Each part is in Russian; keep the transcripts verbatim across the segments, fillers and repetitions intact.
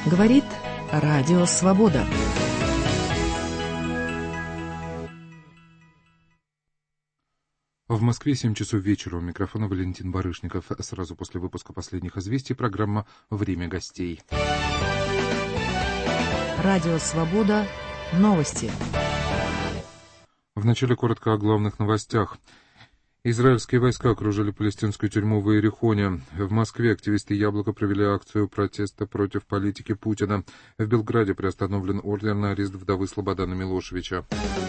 Говорит Радио Свобода. В Москве семь часов вечера. У микрофона Валентин Барышников. Сразу после выпуска последних известий программа «Время гостей». Радио Свобода. Новости. Вначале коротко о главных новостях. Израильские войска окружили палестинскую тюрьму в Иерихоне. В Москве активисты «Яблоко» провели акцию протеста против политики Путина. В Белграде приостановлен ордер на арест вдовы Слободана Милошевича.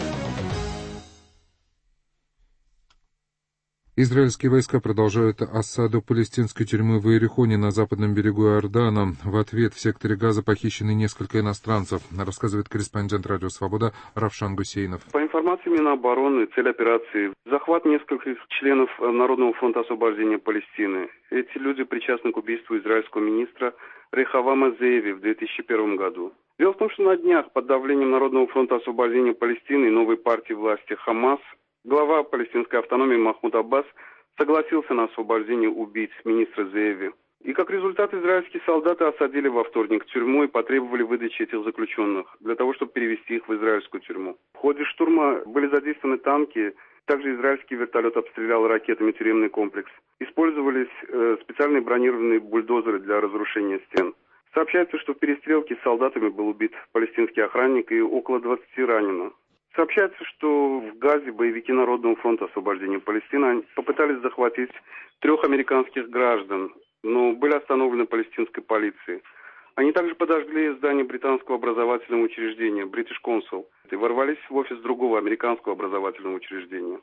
Израильские войска продолжают осаду палестинской тюрьмы в Иерихоне на западном берегу Иордана. В ответ в секторе Газа похищены несколько иностранцев, рассказывает корреспондент Радио Свобода Равшан Гусейнов. По информации Минобороны, цель операции – захват нескольких членов Народного фронта освобождения Палестины. Эти люди причастны к убийству израильского министра Рехавама Зееви в две тысячи первом году. Дело в том, что на днях под давлением Народного фронта освобождения Палестины и новой партии власти Хамас глава палестинской автономии Махмуд Аббас согласился на освобождение убийц министра Зееви. И как результат израильские солдаты осадили во вторник тюрьму и потребовали выдачи этих заключенных для того, чтобы перевести их в израильскую тюрьму. В ходе штурма были задействованы танки, также израильский вертолет обстрелял ракетами тюремный комплекс. Использовались э, специальные бронированные бульдозеры для разрушения стен. Сообщается, что в перестрелке с солдатами был убит палестинский охранник и около двадцати ранено. Сообщается, что в Газе боевики Народного фронта освобождения Палестины попытались захватить трех американских граждан, но были остановлены палестинской полицией. Они также подожгли здание британского образовательного учреждения British Council и ворвались в офис другого американского образовательного учреждения.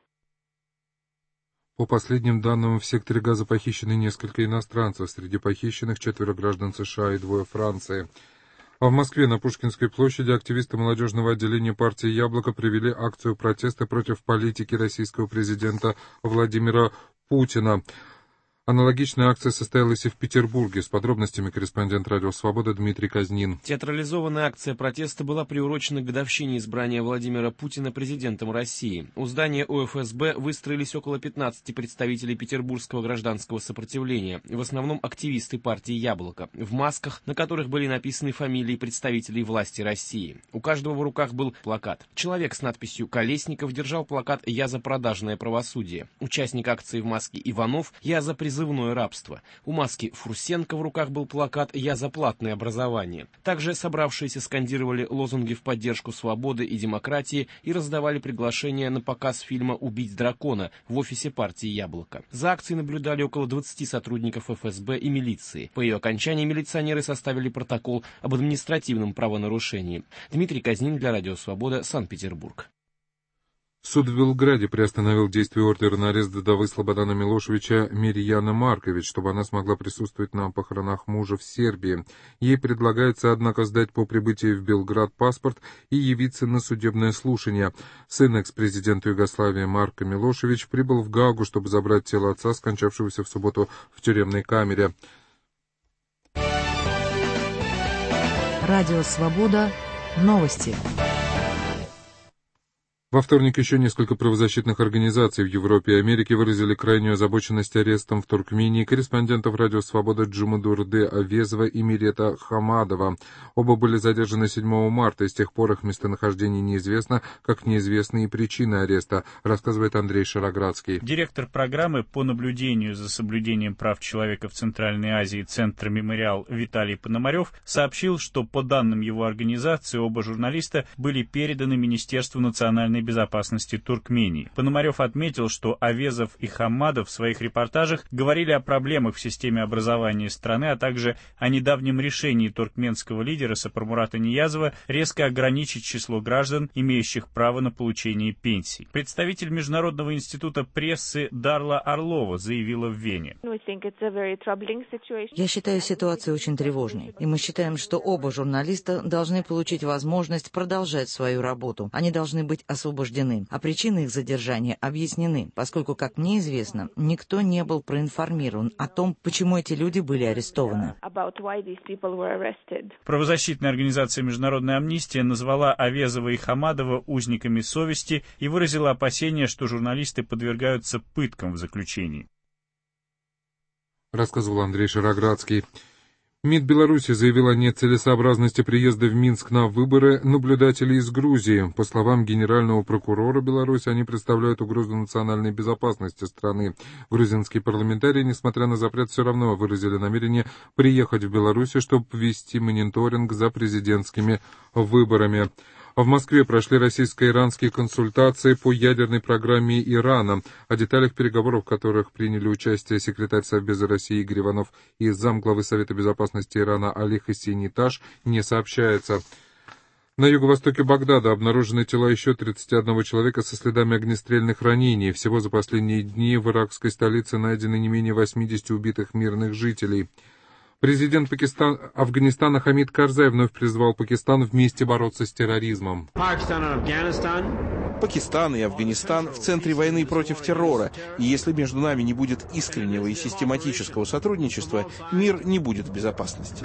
По последним данным, в секторе Газа похищены несколько иностранцев. Среди похищенных четверо граждан США и двое Франции. А в Москве на Пушкинской площади активисты молодежного отделения партии «Яблоко» провели акцию протеста против политики российского президента Владимира Путина. Аналогичная акция состоялась и в Петербурге. С подробностями корреспондент Радио Свобода Дмитрий Казнин. Театрализованная акция протеста была приурочена к годовщине избрания Владимира Путина президентом России. У здания О Эф Эс Бэ выстроились около пятнадцати представителей петербургского гражданского сопротивления, в основном активисты партии «Яблоко», в масках, на которых были написаны фамилии представителей власти России. У каждого в руках был плакат. Человек с надписью «Колесников» держал плакат «Я за продажное правосудие». Участник акции в маске Иванов «Я за призывное рабство». У маски Фурсенко в руках был плакат «Я за платное образование». Также собравшиеся скандировали лозунги в поддержку свободы и демократии и раздавали приглашения на показ фильма «Убить дракона» в офисе партии «Яблоко». За акцией наблюдали около двадцати сотрудников Эф Эс Бэ и милиции. По ее окончании милиционеры составили протокол об административном правонарушении. Дмитрий Казнин для Радио Свобода, Санкт-Петербург. Суд в Белграде приостановил действие ордера на арест вдовы Слободана Милошевича Мирьяны Маркович, чтобы она смогла присутствовать на похоронах мужа в Сербии. Ей предлагается, однако, сдать по прибытии в Белград паспорт и явиться на судебное слушание. Сын экс-президента Югославии Марко Милошевич прибыл в Гаагу, чтобы забрать тело отца, скончавшегося в субботу в тюремной камере. Радио Свобода. Новости. Во вторник еще несколько правозащитных организаций в Европе и Америке выразили крайнюю озабоченность арестом в Туркмении корреспондентов Радио Свобода Джумадурды Авезова и Мирета Хамадова. Оба были задержаны седьмого марта, и с тех пор их местонахождение неизвестно, как неизвестны и причины ареста, рассказывает Андрей Шароградский. Директор программы по наблюдению за соблюдением прав человека в Центральной Азии Центр «Мемориал» Виталий Пономарев сообщил, что по данным его организации оба журналиста были переданы Министерству национальной безопасности Туркмении. Пономарев отметил, что Авезов и Хамадов в своих репортажах говорили о проблемах в системе образования страны, а также о недавнем решении туркменского лидера Сапармурата Ниязова резко ограничить число граждан, имеющих право на получение пенсий. Представитель Международного института прессы Дарла Орлова заявила в Вене. Я считаю ситуацию очень тревожной, и мы считаем, что оба журналиста должны получить возможность продолжать свою работу. Они должны быть освобождены. освобождены, а причины их задержания объяснены, поскольку, как мне известно, никто не был проинформирован о том, почему эти люди были арестованы. Правозащитная организация «Международная амнистия» назвала Авезова и Хамадова узниками совести и выразила опасения, что журналисты подвергаются пыткам в заключении. Рассказывал Андрей Шароградский. МИД Беларуси заявил о нецелесообразности приезда в Минск на выборы наблюдателей из Грузии. По словам генерального прокурора Беларуси, они представляют угрозу национальной безопасности страны. Грузинские парламентарии, несмотря на запрет, все равно выразили намерение приехать в Беларусь, чтобы ввести мониторинг за президентскими выборами. В Москве прошли российско-иранские консультации по ядерной программе Ирана. О деталях переговоров, в которых приняли участие секретарь Совбеза России Игорь Иванов и замглавы Совета безопасности Ирана Али Хасини Таш, не сообщается. На юго-востоке Багдада обнаружены тела еще тридцати одного человека со следами огнестрельных ранений. Всего за последние дни в иракской столице найдено не менее восьмидесяти убитых мирных жителей. Президент Пакистан, Афганистана Хамид Карзай вновь призвал Пакистан вместе бороться с терроризмом. Пакистан и Афганистан в центре войны против террора, и если между нами не будет искреннего и систематического сотрудничества, мир не будет в безопасности.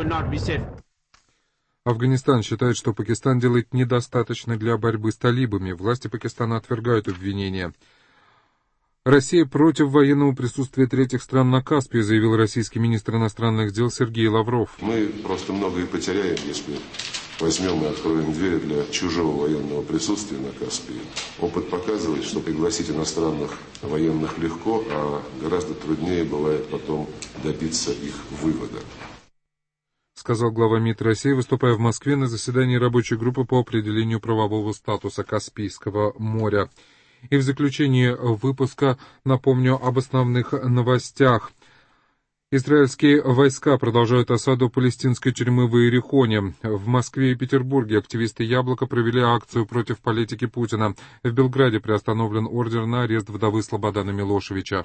Афганистан считает, что Пакистан делает недостаточно для борьбы с талибами. Власти Пакистана отвергают обвинения. Россия против военного присутствия третьих стран на Каспии, заявил российский министр иностранных дел Сергей Лавров. Мы просто многое потеряем, если возьмем и откроем двери для чужого военного присутствия на Каспии. Опыт показывает, что пригласить иностранных военных легко, а гораздо труднее бывает потом добиться их вывода. Сказал глава МИД России, выступая в Москве на заседании рабочей группы по определению правового статуса Каспийского моря. И в заключение выпуска напомню об основных новостях. Израильские войска продолжают осаду палестинской тюрьмы в Иерихоне. В Москве и Петербурге активисты «Яблоко» провели акцию против политики Путина. В Белграде приостановлен ордер на арест вдовы Слободана Милошевича.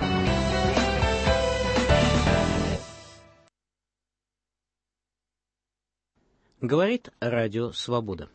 Говорит Радио Свобода.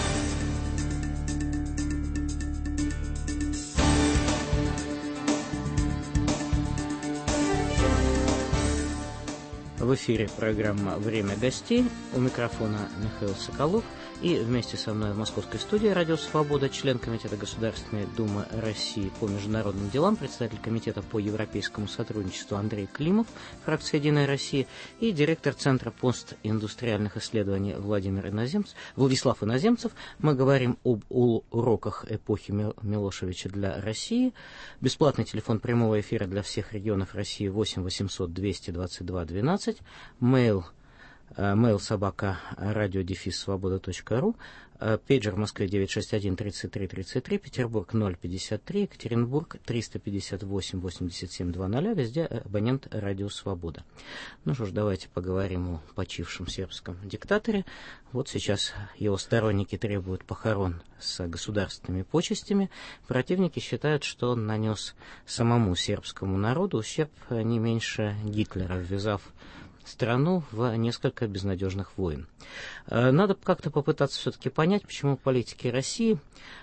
В эфире программа «Время гостей». У микрофона Михаил Соколов. И вместе со мной в московской студии «Радио Свобода» член Комитета Государственной Думы России по международным делам, председатель Комитета по европейскому сотрудничеству Андрей Климов, фракция «Единая Россия», и директор Центра постиндустриальных исследований Владимир Иноземцев, Владислав Иноземцев. Мы говорим об уроках эпохи Милошевича для России. Бесплатный телефон прямого эфира для всех регионов России восемь восемьсот двести двадцать два двенадцать. Мейл Mail собака радио дефис свобода точка ру, пейджер в Москве девять шесть один тридцать три тридцать три, Петербург ноль пятьдесят три, Екатеринбург триста пятьдесят восемь восемьдесят семь двадцать, везде абонент Радио Свобода. Ну что ж, давайте поговорим о почившем сербском диктаторе. Вот сейчас его сторонники требуют похорон с государственными почестями. Противники считают, что он нанес самому сербскому народу ущерб не меньше Гитлера, ввязав страну в несколько безнадежных войн. Надо как-то попытаться все-таки понять, почему политики России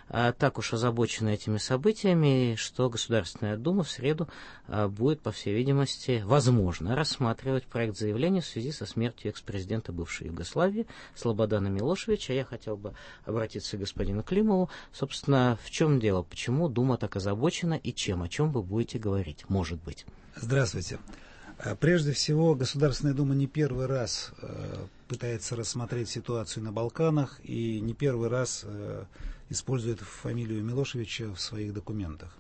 так уж озабочены этими событиями, что Государственная Дума в среду будет, по всей видимости, возможно, рассматривать проект заявления в связи со смертью экс-президента бывшей Югославии Слободана Милошевича. Я хотел бы обратиться к господину Климову. Собственно, в чем дело? Почему Дума так озабочена и чем? О чем вы будете говорить, может быть? Здравствуйте. Прежде всего, Государственная Дума не первый раз э, пытается рассмотреть ситуацию на Балканах и не первый раз э, использует фамилию Милошевича в своих документах.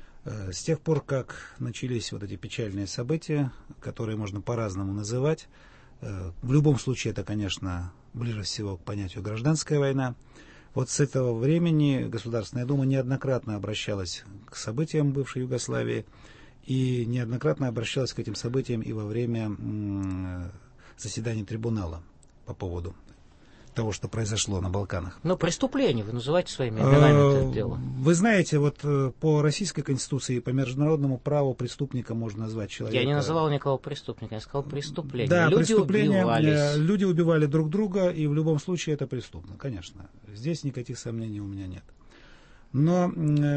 Э, с тех пор, как начались вот эти печальные события, которые можно по-разному называть, э, в любом случае это, конечно, ближе всего к понятию гражданская война. Вот с этого времени Государственная Дума неоднократно обращалась к событиям бывшей Югославии, и неоднократно обращалась к этим событиям и во время заседаний трибунала по поводу того, что произошло на Балканах. Но преступление вы называете своими именами это дело. Вы знаете, вот по российской конституции и по международному праву преступника можно назвать человека. Я не называл никого преступника, я сказал преступление. Да, люди преступление. убивались. Люди убивали друг друга, и в любом случае это преступно, конечно. Здесь никаких сомнений у меня нет. Но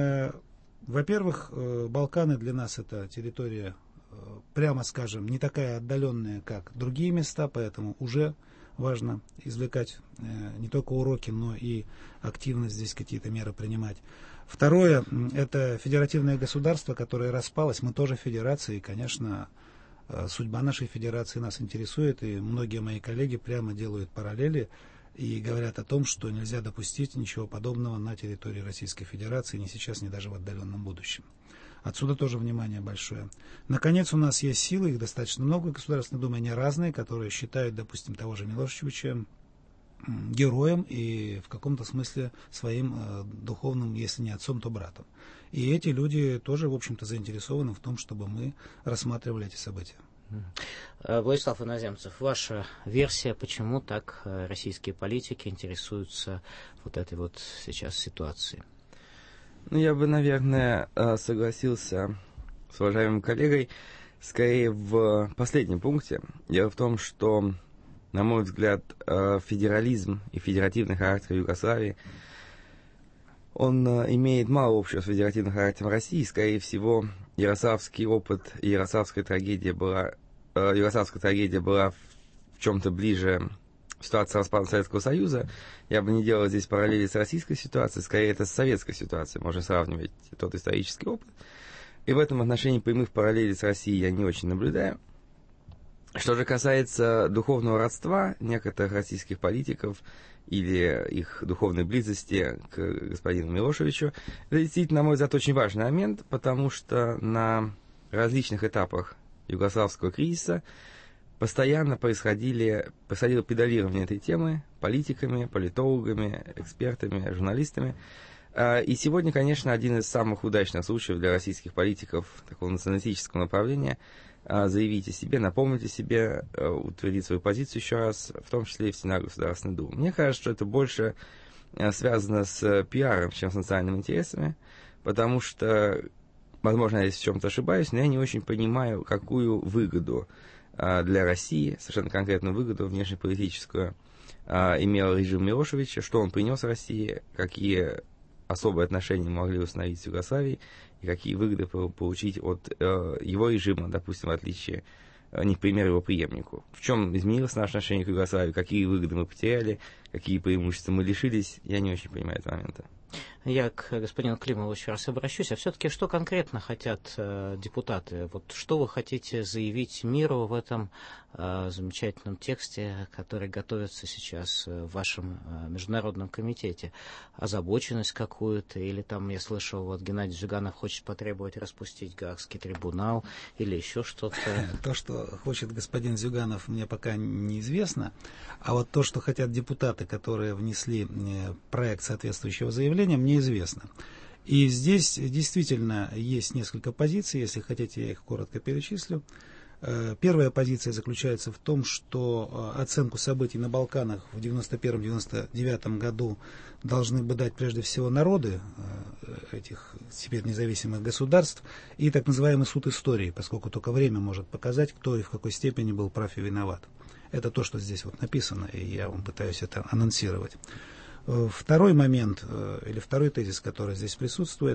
во-первых, Балканы для нас это территория, прямо скажем, не такая отдаленная, как другие места, поэтому уже важно извлекать не только уроки, но и активно здесь какие-то меры принимать. Второе, это федеративное государство, которое распалось, мы тоже федерация, и, конечно, Судьба нашей федерации нас интересует, и многие мои коллеги прямо делают параллели и говорят о том, что нельзя допустить ничего подобного на территории Российской Федерации, ни сейчас, ни даже в отдаленном будущем. Отсюда тоже внимание большое. Наконец, у нас есть силы, их достаточно много в Государственной Думе, они разные, которые считают, допустим, того же Милошевича героем и в каком-то смысле своим э, духовным, если не отцом, то братом. И эти люди тоже, в общем-то, заинтересованы в том, чтобы мы рассматривали эти события. Владислав Иноземцев, ваша версия, почему так российские политики интересуются вот этой вот сейчас ситуацией? Ну, я бы, наверное, согласился с уважаемым коллегой скорее в последнем пункте. Дело в том, что, на мой взгляд, федерализм и федеративный характер Югославии, он имеет мало общего с федеративным характером России. Скорее всего, ярославский опыт и ярославская трагедия была, ярославская трагедия была в чем-то ближе ситуации распада Советского Союза. Я бы не делал здесь параллели с российской ситуацией, скорее это с советской ситуацией. Можно сравнивать тот исторический опыт. И в этом отношении прямых параллелей с Россией я не очень наблюдаю. Что же касается духовного родства некоторых российских политиков или их духовной близости к господину Милошевичу, это действительно, на мой взгляд, очень важный момент, потому что на различных этапах югославского кризиса постоянно происходили, происходило педалирование этой темы политиками, политологами, экспертами, журналистами. И сегодня, конечно, один из самых удачных случаев для российских политиков такого националистического направления заявить о себе, напомнить о себе, утвердить свою позицию еще раз, в том числе и в стенах Государственной Думы. Мне кажется, что это больше связано с пиаром, чем с национальными интересами, потому что, возможно, я здесь в чем-то ошибаюсь, но я не очень понимаю, какую выгоду для России, совершенно конкретную выгоду внешнеполитическую, имел режим Милошевича, что он принес России, какие особые отношения могли установить с Югославией, и какие выгоды получить от э, его режима, допустим, в отличие, э, не в пример его преемнику. В чем изменилось наше отношение к Югославии, какие выгоды мы потеряли, какие преимущества мы лишились, я не очень понимаю этого момента. Я к господину Климову еще раз обращусь. А все-таки что конкретно хотят э, депутаты? Вот что вы хотите заявить миру в этом э, замечательном тексте, который готовится сейчас в вашем э, международном комитете? Озабоченность какую-то? Или там, я слышал, вот Геннадий Зюганов хочет потребовать распустить Гаагский трибунал, или еще что-то? То, что хочет господин Зюганов, мне пока неизвестно. А вот то, что хотят депутаты, которые внесли проект соответствующего заявления, мне известно. И здесь действительно есть несколько позиций, если хотите, я их коротко перечислю. Первая позиция заключается в том, что оценку событий на Балканах в девяносто первом — девяносто девятом году должны бы дать прежде всего народы этих теперь независимых государств и так называемый суд истории, поскольку только время может показать, кто и в какой степени был прав и виноват. Это то, что здесь вот написано, и я вам пытаюсь это анонсировать. Второй момент, или второй тезис, который здесь присутствует,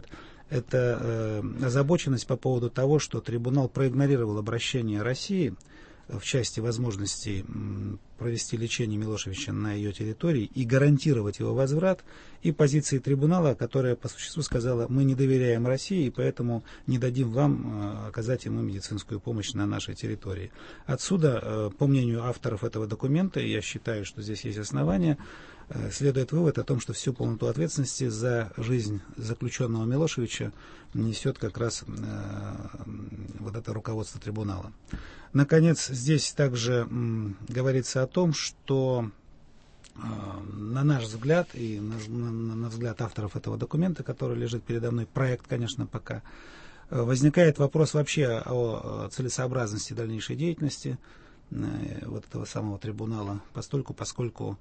это озабоченность по поводу того, что трибунал проигнорировал обращение России в части возможностей провести лечение Милошевича на ее территории и гарантировать его возврат, и позиции трибунала, которая по существу сказала: мы не доверяем России, и поэтому не дадим вам оказать ему медицинскую помощь на нашей территории. Отсюда, по мнению авторов этого документа, и я считаю, что здесь есть основания, следует вывод о том, что всю полноту ответственности за жизнь заключенного Милошевича несет как раз э, вот это руководство трибунала. Наконец, здесь также м, говорится о том, что э, на наш взгляд и на, на, на взгляд авторов этого документа, который лежит передо мной, проект, конечно, пока, э, возникает вопрос вообще о целесообразности дальнейшей деятельности э, вот этого самого трибунала, постольку, поскольку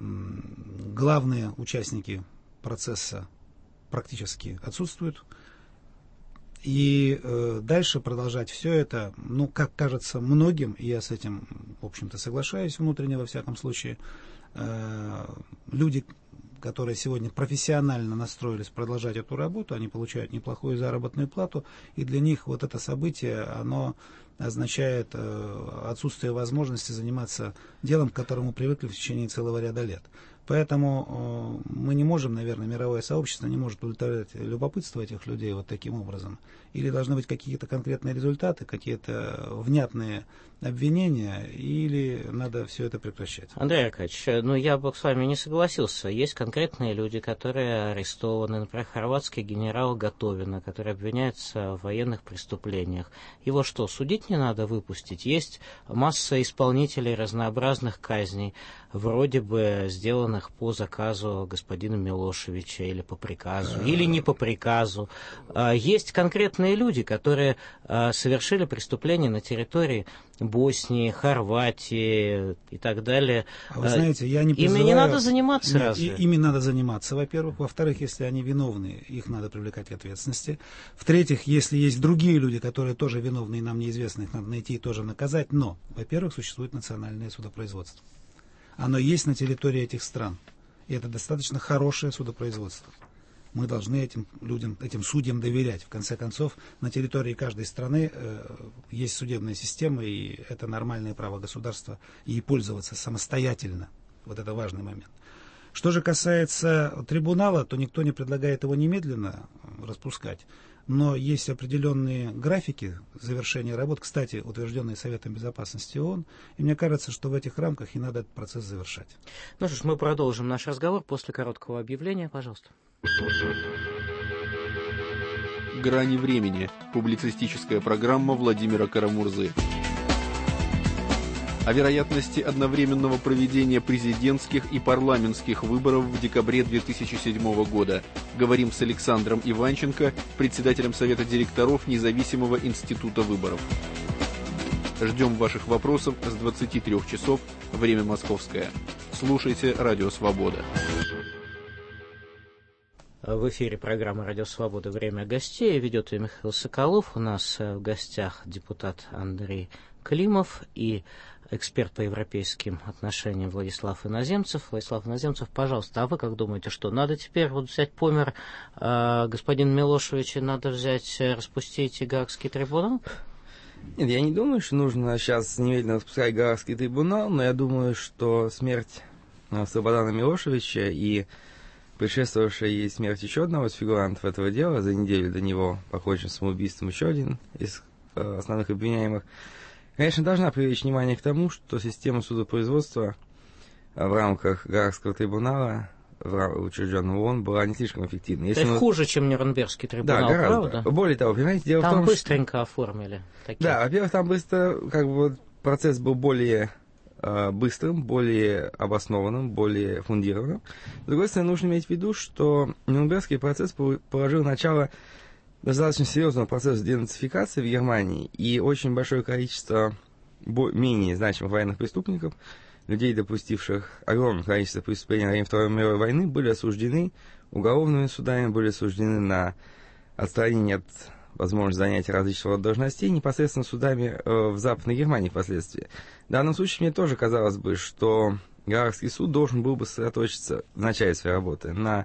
главные участники процесса практически отсутствуют. И э, дальше продолжать все это, ну, как кажется многим, и я с этим, в общем-то, соглашаюсь внутренне, во всяком случае, э, люди, которые сегодня профессионально настроились продолжать эту работу, они получают неплохую заработную плату, и для них вот это событие, оно означает э, отсутствие возможности заниматься делом, к которому привыкли в течение целого ряда лет. Поэтому э, мы не можем, наверное, мировое сообщество не может удовлетворять любопытство этих людей вот таким образом. Или должны быть какие-то конкретные результаты, какие-то внятные обвинения, или надо все это прекращать. Андрей Аркадьевич, ну я бы с вами не согласился. Есть конкретные люди, которые арестованы. Например, хорватский генерал Готовина, который обвиняется в военных преступлениях. Его что, судить не надо, выпустить? Есть масса исполнителей разнообразных казней, вроде бы сделанных по заказу господина Милошевича или по приказу, или не по приказу. Есть конкретные люди, которые совершили преступления на территории Боснии, Хорватии и так далее. А вы знаете, я не призываю... Ими не надо заниматься, Нет, разве? Ими надо заниматься, во-первых. Во-вторых, если они виновны, их надо привлекать к ответственности. В-третьих, если есть другие люди, которые тоже виновны и нам неизвестны, их надо найти и тоже наказать. Но, во-первых, существует национальное судопроизводство. Оно есть на территории этих стран. И это достаточно хорошее судопроизводство. Мы должны этим людям, этим судьям доверять. В конце концов, на территории каждой страны э, есть судебная система, и это нормальное право государства ей пользоваться самостоятельно. Вот это важный момент. Что же касается трибунала, то никто не предлагает его немедленно распускать. Но есть определенные графики завершения работ, кстати, утвержденные Советом Безопасности ООН, и мне кажется, что в этих рамках и надо этот процесс завершать. Ну что ж, мы продолжим наш разговор после короткого объявления, пожалуйста. «Грани времени» – публицистическая программа Владимира Карамурзы. О вероятности одновременного проведения президентских и парламентских выборов в декабре две тысячи седьмого года. Говорим с Александром Иванченко, председателем Совета директоров Независимого института выборов. Ждем ваших вопросов с двадцати трёх часов, время московское. Слушайте «Радио Свобода». В эфире программа «Радио Свобода. Время гостей». Ведет ее Михаил Соколов. У нас в гостях депутат Андрей Климов и эксперт по европейским отношениям Владислав Иноземцев. Владислав Иноземцев, пожалуйста, а вы как думаете, что надо теперь вот взять помер э, господин Милошевич, и надо взять, распустить Гаагский трибунал? Нет, я не думаю, что нужно сейчас немедленно распускать Гаагский трибунал, но я думаю, что смерть Слободана Милошевича и предшествовавшая ей смерть еще одного из фигурантов этого дела, за неделю до него покончен самоубийством еще один из э, основных обвиняемых, конечно, должна привлечь внимание к тому, что система судопроизводства в рамках Гаагского трибунала, учрежденного ООН, была не слишком эффективной. Это мы... хуже, чем Нюрнбергский трибунал, да, гораздо. Правда? Более того, понимаете, дело там в том, быстренько что... оформили. Такие. Да, во-первых, там быстро, как бы, процесс был более э, быстрым, более обоснованным, более фундированным. С другой стороны, нужно иметь в виду, что Нюрнбергский процесс положил начало достаточно серьезного процесса денацификации в Германии, и очень большое количество менее значимых военных преступников, людей, допустивших огромное количество преступлений во время Второй мировой войны, были осуждены уголовными судами, были осуждены на отстранение от возможности занятия различного рода должностей непосредственно судами э, в Западной Германии впоследствии. В данном случае мне тоже казалось бы, что Гаагский суд должен был бы сосредоточиться в начале своей работы на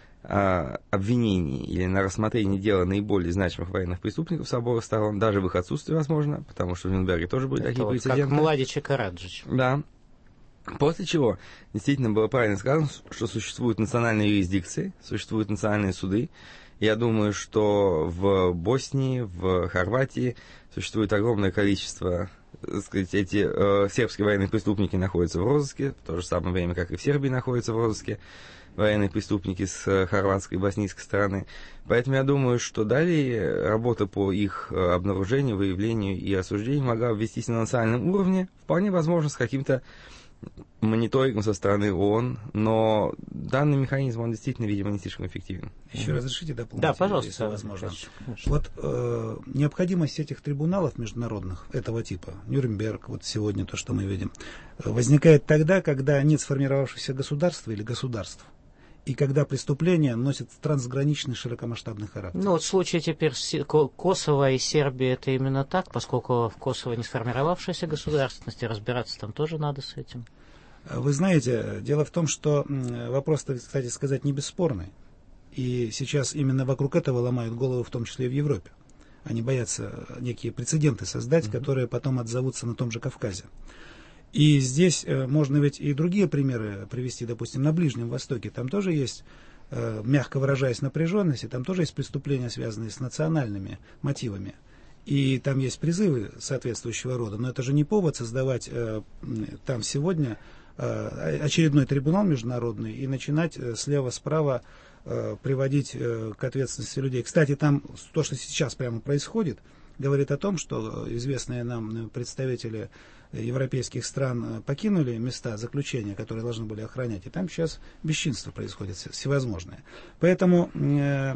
обвинений или на рассмотрении дела наиболее значимых военных преступников с обоих сторон, даже в их отсутствии, возможно, потому что в Нюрнберге тоже были это такие вот прецеденты. Как Младич и Караджич. Да. После чего действительно было правильно сказано, что существуют национальные юрисдикции, существуют национальные суды. Я думаю, что в Боснии, в Хорватии существует огромное количество, так сказать, эти э, сербские военные преступники находятся в розыске, в то же самое время, как и в Сербии находятся в розыске военные преступники с хорватской и боснийской стороны. Поэтому я думаю, что далее работа по их обнаружению, выявлению и осуждению могла вестись на национальном уровне, вполне возможно, с каким-то мониторингом со стороны ООН, но данный механизм, он действительно, видимо, не слишком эффективен. Еще разрешите дополнить? Да, пожалуйста, если возможно. Вот э, необходимость этих трибуналов международных этого типа, Нюрнберг, вот сегодня то, что мы видим, возникает тогда, когда нет сформировавшихся государства или государств, и когда преступления носят трансграничный широкомасштабный характер. Ну, вот в случае теперь Косово и Сербии это именно так, поскольку в Косово не сформировавшаяся государственность, и разбираться там тоже надо с этим. Вы знаете, дело в том, что вопрос-то, кстати сказать, не бесспорный. И сейчас именно вокруг этого ломают голову, в том числе и в Европе. Они боятся некие прецеденты создать, mm-hmm. которые потом отзовутся на том же Кавказе. И здесь можно ведь и другие примеры привести, допустим, на Ближнем Востоке. Там тоже есть, мягко выражаясь, напряженность, и там тоже есть преступления, связанные с национальными мотивами. И там есть призывы соответствующего рода. Но это же не повод создавать там сегодня очередной трибунал международный и начинать слева-справа приводить к ответственности людей. Кстати, там то, что сейчас прямо происходит, говорит о том, что известные нам представители европейских стран покинули места заключения, которые должны были охранять, и там сейчас бесчинство происходит всевозможное. Поэтому э,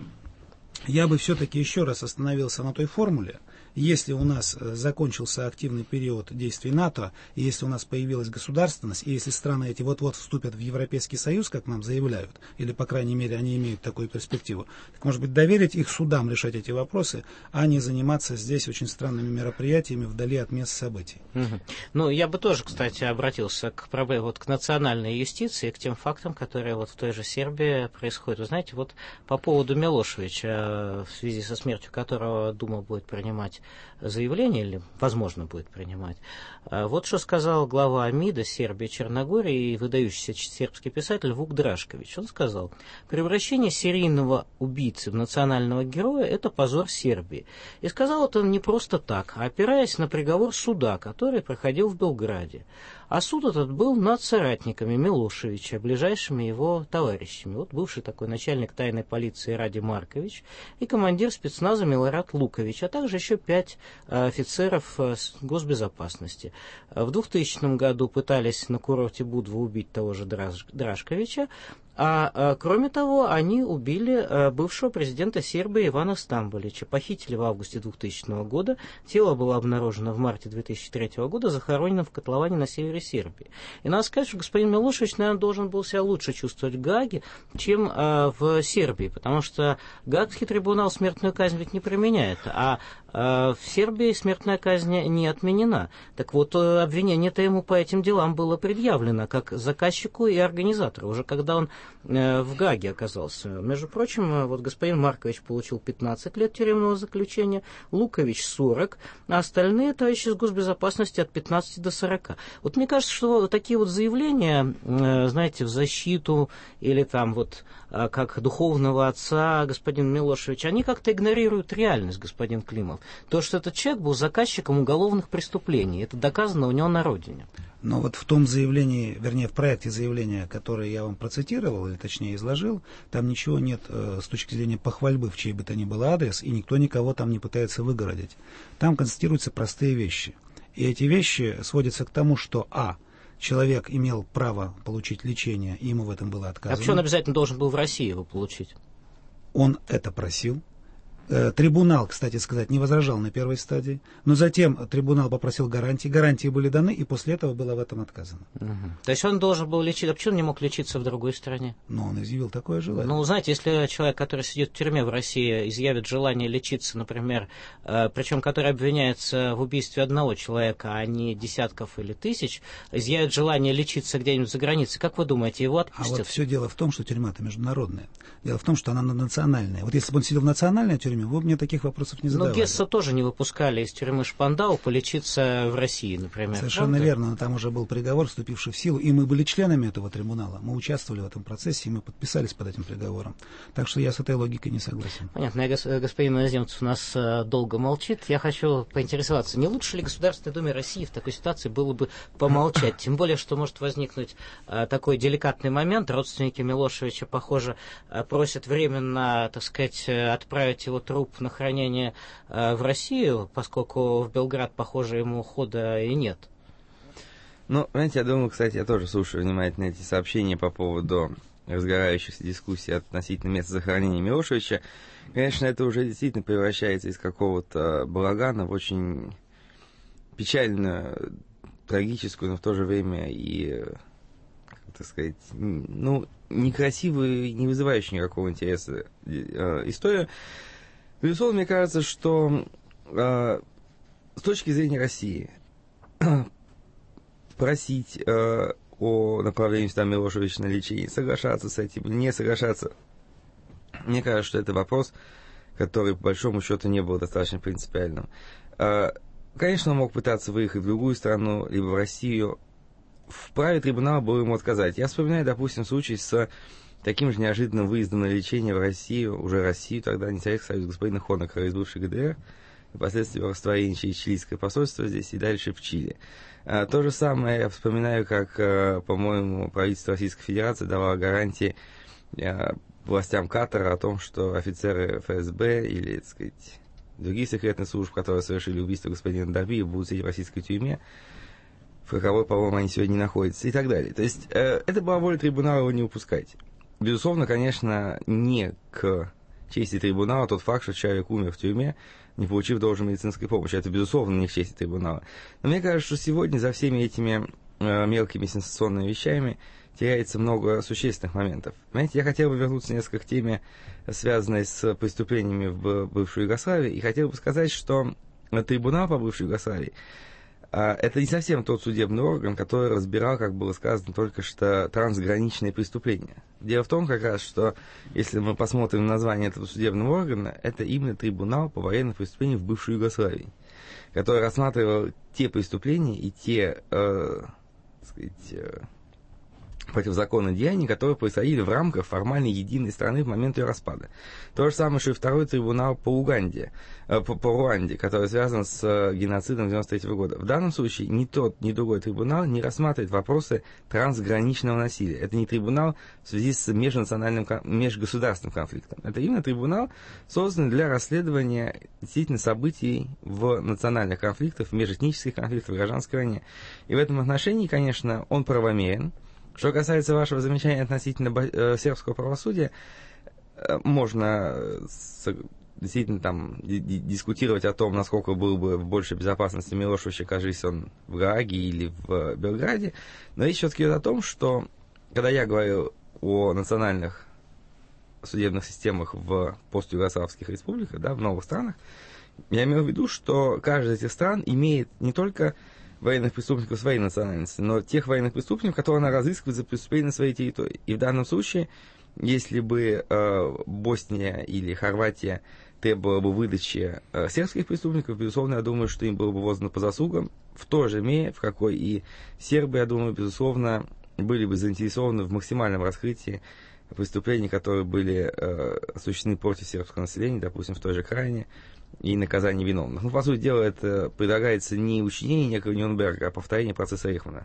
я бы все-таки еще раз остановился на той формуле. Если у нас закончился активный период действий НАТО, и если у нас появилась государственность, и если страны эти вот-вот вступят в Европейский Союз, как нам заявляют, или, по крайней мере, они имеют такую перспективу, так, может быть, доверить их судам решать эти вопросы, а не заниматься здесь очень странными мероприятиями вдали от мест событий. Угу. Ну, я бы тоже, кстати, обратился к проблеме, вот к национальной юстиции, к тем фактам, которые вот в той же Сербии происходят. Вы знаете, вот по поводу Милошевича, в связи со смертью которого Дума будет принимать заявление, или, возможно, будет принимать. Вот что сказал глава МИДа Сербии Черногории и выдающийся сербский писатель Вук Драшкович. Он сказал: превращение серийного убийцы в национального героя – это позор Сербии. И сказал это не просто так, а опираясь на приговор суда, который проходил в Белграде. А суд этот был над соратниками Милошевича, ближайшими его товарищами. Вот бывший такой начальник тайной полиции Ради Маркович и командир спецназа Милорад Лукович, а также еще пять офицеров госбезопасности. В двухтысячном году пытались на курорте Будва убить того же Драшковича, а, а кроме того, они убили а, бывшего президента Сербии Ивана Стамболича. Похитили в августе двухтысячного года. Тело было обнаружено в марте две тысячи третьего года, захоронено в котловане на севере Сербии. И надо сказать, что господин Милошевич, наверное, должен был себя лучше чувствовать в Гааге, чем а, в Сербии, потому что Гаагский трибунал смертную казнь ведь не применяет, а в Сербии смертная казнь не отменена. Так вот, обвинение-то ему по этим делам было предъявлено как заказчику и организатору, уже когда он в Гааге оказался. Между прочим, вот господин Маркович получил пятнадцать лет тюремного заключения, Лукович сорок, а остальные товарищи с госбезопасности от пятнадцати до сорока. Вот мне кажется, что такие вот заявления, знаете, в защиту или там вот как духовного отца господина Милошевича, они как-то игнорируют реальность, господин Климов. То, что этот человек был заказчиком уголовных преступлений, это доказано у него на родине. Но вот в том заявлении, вернее, в проекте заявления, которое я вам процитировал, или точнее изложил, там ничего нет э, с точки зрения похвальбы в чей бы то ни было адрес, и никто никого там не пытается выгородить. Там констатируются простые вещи. И эти вещи сводятся к тому, что а. человек имел право получить лечение, и ему в этом было отказано. А почему он обязательно должен был в России его получить? Он это просил. Трибунал, кстати сказать, не возражал на первой стадии, но затем трибунал попросил гарантии, гарантии были даны, и после этого было в этом отказано. Угу. То есть он должен был лечиться, а почему он не мог лечиться в другой стране? Но он изъявил такое желание. Ну, знаете, если человек, который сидит в тюрьме в России, изъявит желание лечиться, например, э, причем который обвиняется в убийстве одного человека, а не десятков или тысяч, изъявит желание лечиться где-нибудь за границей, как вы думаете, его отпустят? А вот все дело в том, что тюрьма-то международная. Дело в том, что она национальная. Вот если бы он сидел в национальной тюрьме, вы бы мне таких вопросов не задавали. Но Гесса тоже не выпускали из тюрьмы Шпандау полечиться в России, например. Совершенно правда? Верно, но там уже был приговор, вступивший в силу, и мы были членами этого трибунала. Мы участвовали в этом процессе, и мы подписались под этим приговором. Так что я с этой логикой не согласен. Понятно. Господин Иноземцев у нас долго молчит. Я хочу поинтересоваться, не лучше ли Государственной Думе России в такой ситуации было бы помолчать? Тем более, что может возникнуть такой деликатный момент. Родственники Милошевича, похоже, просят временно, так сказать, отправить его труп на хранение э, в Россию, поскольку в Белград, похоже, ему хода и нет. Ну, знаете, я думаю, кстати, я тоже слушаю внимательно эти сообщения по поводу разгорающихся дискуссий относительно места захоронения Милошевича. Конечно, это уже действительно превращается из какого-то балагана в очень печальную, трагическую, но в то же время и, как так сказать, ну, некрасивую, не вызывающую никакого интереса э, историю. Безусловно, мне кажется, что э, с точки зрения России просить э, о направлении сюда Милошевича на лечение, соглашаться с этим или не соглашаться, мне кажется, что это вопрос, который, по большому счету, не был достаточно принципиальным. Э, конечно, он мог пытаться выехать в другую страну, либо в Россию, вправе трибунал был ему отказать. Я вспоминаю, допустим, случай с таким же неожиданным выездом на лечение в Россию, уже Россию, тогда не Советский Союз, господина Хонекера из бывшей ГДР, и впоследствии растворение через чилийское посольство здесь и дальше в Чили. А, то же самое я вспоминаю, как, а, по-моему, правительство Российской Федерации давало гарантии а, властям Катара о том, что офицеры эф эс бэ или, так сказать, других секретных служб, которые совершили убийство господина Добиева, будут сидеть в российской тюрьме, в каковой, по-моему, они сегодня не находятся, и так далее. То есть э, это была воля трибунала его не упускать. Безусловно, конечно, не к чести трибунала тот факт, что человек умер в тюрьме, не получив должной медицинской помощи. Это, безусловно, не к чести трибунала. Но мне кажется, что сегодня за всеми этими э, мелкими сенсационными вещами теряется много существенных моментов. Понимаете, я хотел бы вернуться несколько к теме, связанной с преступлениями в бывшей Югославии, и хотел бы сказать, что трибунал по бывшей Югославии это не совсем тот судебный орган, который разбирал, как было сказано только что, трансграничные преступления. Дело в том, как раз, что если мы посмотрим на название этого судебного органа, это именно трибунал по военным преступлениям в бывшей Югославии, который рассматривал те преступления и те, э, так сказать, э, противозаконные деяния, которые происходили в рамках формально единой страны в момент ее распада. То же самое, что и второй трибунал по Уганде, э, по, по Руанде, который связан с э, геноцидом девяносто третьего года. В данном случае ни тот, ни другой трибунал не рассматривает вопросы трансграничного насилия. Это не трибунал в связи с межнациональным, межгосударственным конфликтом. Это именно трибунал, созданный для расследования действительно событий в национальных конфликтах, межэтнических конфликтах, в гражданской войне. И в этом отношении, конечно, он правомерен. Что касается вашего замечания относительно э, сербского правосудия, э, можно э, с, действительно там д- д- дискутировать о том, насколько был бы в большей безопасности Милошевич, окажись он в Гааге или в Белграде. Но речь все-таки идет о том, что когда я говорю о национальных судебных системах в постюгославских республиках, да, в новых странах, я имею в виду, что каждая из этих стран имеет не только военных преступников своей национальности, но тех военных преступников, которые она разыскивает за преступления на своей территории. И в данном случае, если бы э, Босния или Хорватия требовала бы выдачи э, сербских преступников, безусловно, я думаю, что им было бы воздано по заслугам, в той же мере, в какой и сербы, я думаю, безусловно, были бы заинтересованы в максимальном раскрытии преступлений, которые были э, осуществлены против сербского населения, допустим, в той же Крайне, и наказание виновных. Ну, по сути дела, это предлагается не учинение некого Нюрнберга, а повторение процесса Эйхмана.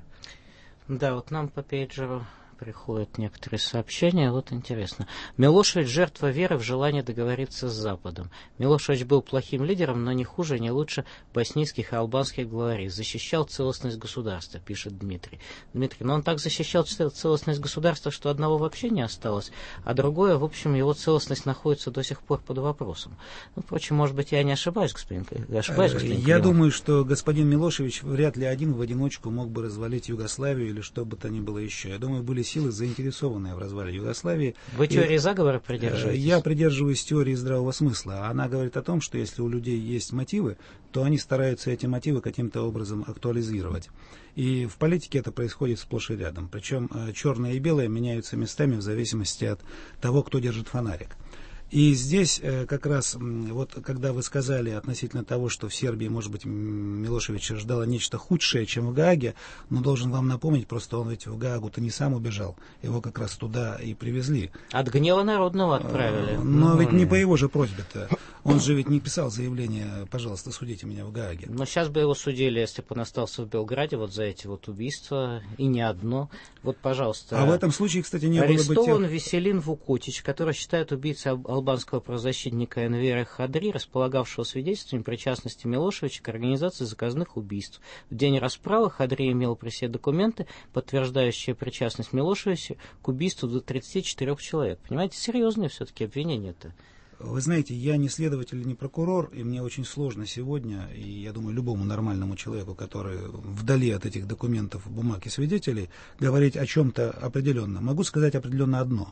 Да, вот нам по пейджеру приходят некоторые сообщения. Вот интересно. Милошевич – жертва веры в желание договориться с Западом. Милошевич был плохим лидером, но не хуже, не лучше боснийских и албанских главарей. Защищал целостность государства, пишет Дмитрий. Дмитрий, но он так защищал целостность государства, что одного вообще не осталось, а другое, в общем, его целостность находится до сих пор под вопросом. Ну, впрочем, может быть, я не ошибаюсь, господин, ошибаюсь, господин Я Климов. думаю, что господин Милошевич вряд ли один в одиночку мог бы развалить Югославию или что бы то ни было еще. Я думаю, были силы, заинтересованные в развале Югославии. Вы теории заговора придерживаетесь? Я придерживаюсь теории здравого смысла. Она говорит о том, что если у людей есть мотивы, то они стараются эти мотивы каким-то образом актуализировать. И в политике это происходит сплошь и рядом. Причем черное и белое меняются местами в зависимости от того, кто держит фонарик. И здесь как раз, вот когда вы сказали относительно того, что в Сербии, может быть, Милошевича ждало нечто худшее, чем в Гааге, но должен вам напомнить, просто он ведь в Гаагу-то не сам убежал, его как раз туда и привезли. От гнева народного отправили. Но ну, ведь не по его же просьбе-то. Он же ведь не писал заявление, пожалуйста, судите меня в Гааге. Но сейчас бы его судили, если бы он остался в Белграде, вот за эти вот убийства, и не одно. Вот, пожалуйста. А в этом случае, кстати, не было бы тех... Арестован Веселин Вукутич, который считает убийцей албанского правозащитника Энвера Хадри, располагавшего свидетельствами причастности Милошевича к организации заказных убийств. В день расправы Хадри имел при себе документы, подтверждающие причастность Милошевича к убийству до тридцати четырёх человек. Понимаете, серьезные все-таки обвинения-то. Вы знаете, я не следователь, не прокурор, и мне очень сложно сегодня, и я думаю, любому нормальному человеку, который вдали от этих документов, бумаг и свидетелей, говорить о чем-то определенно. Могу сказать определенно одно,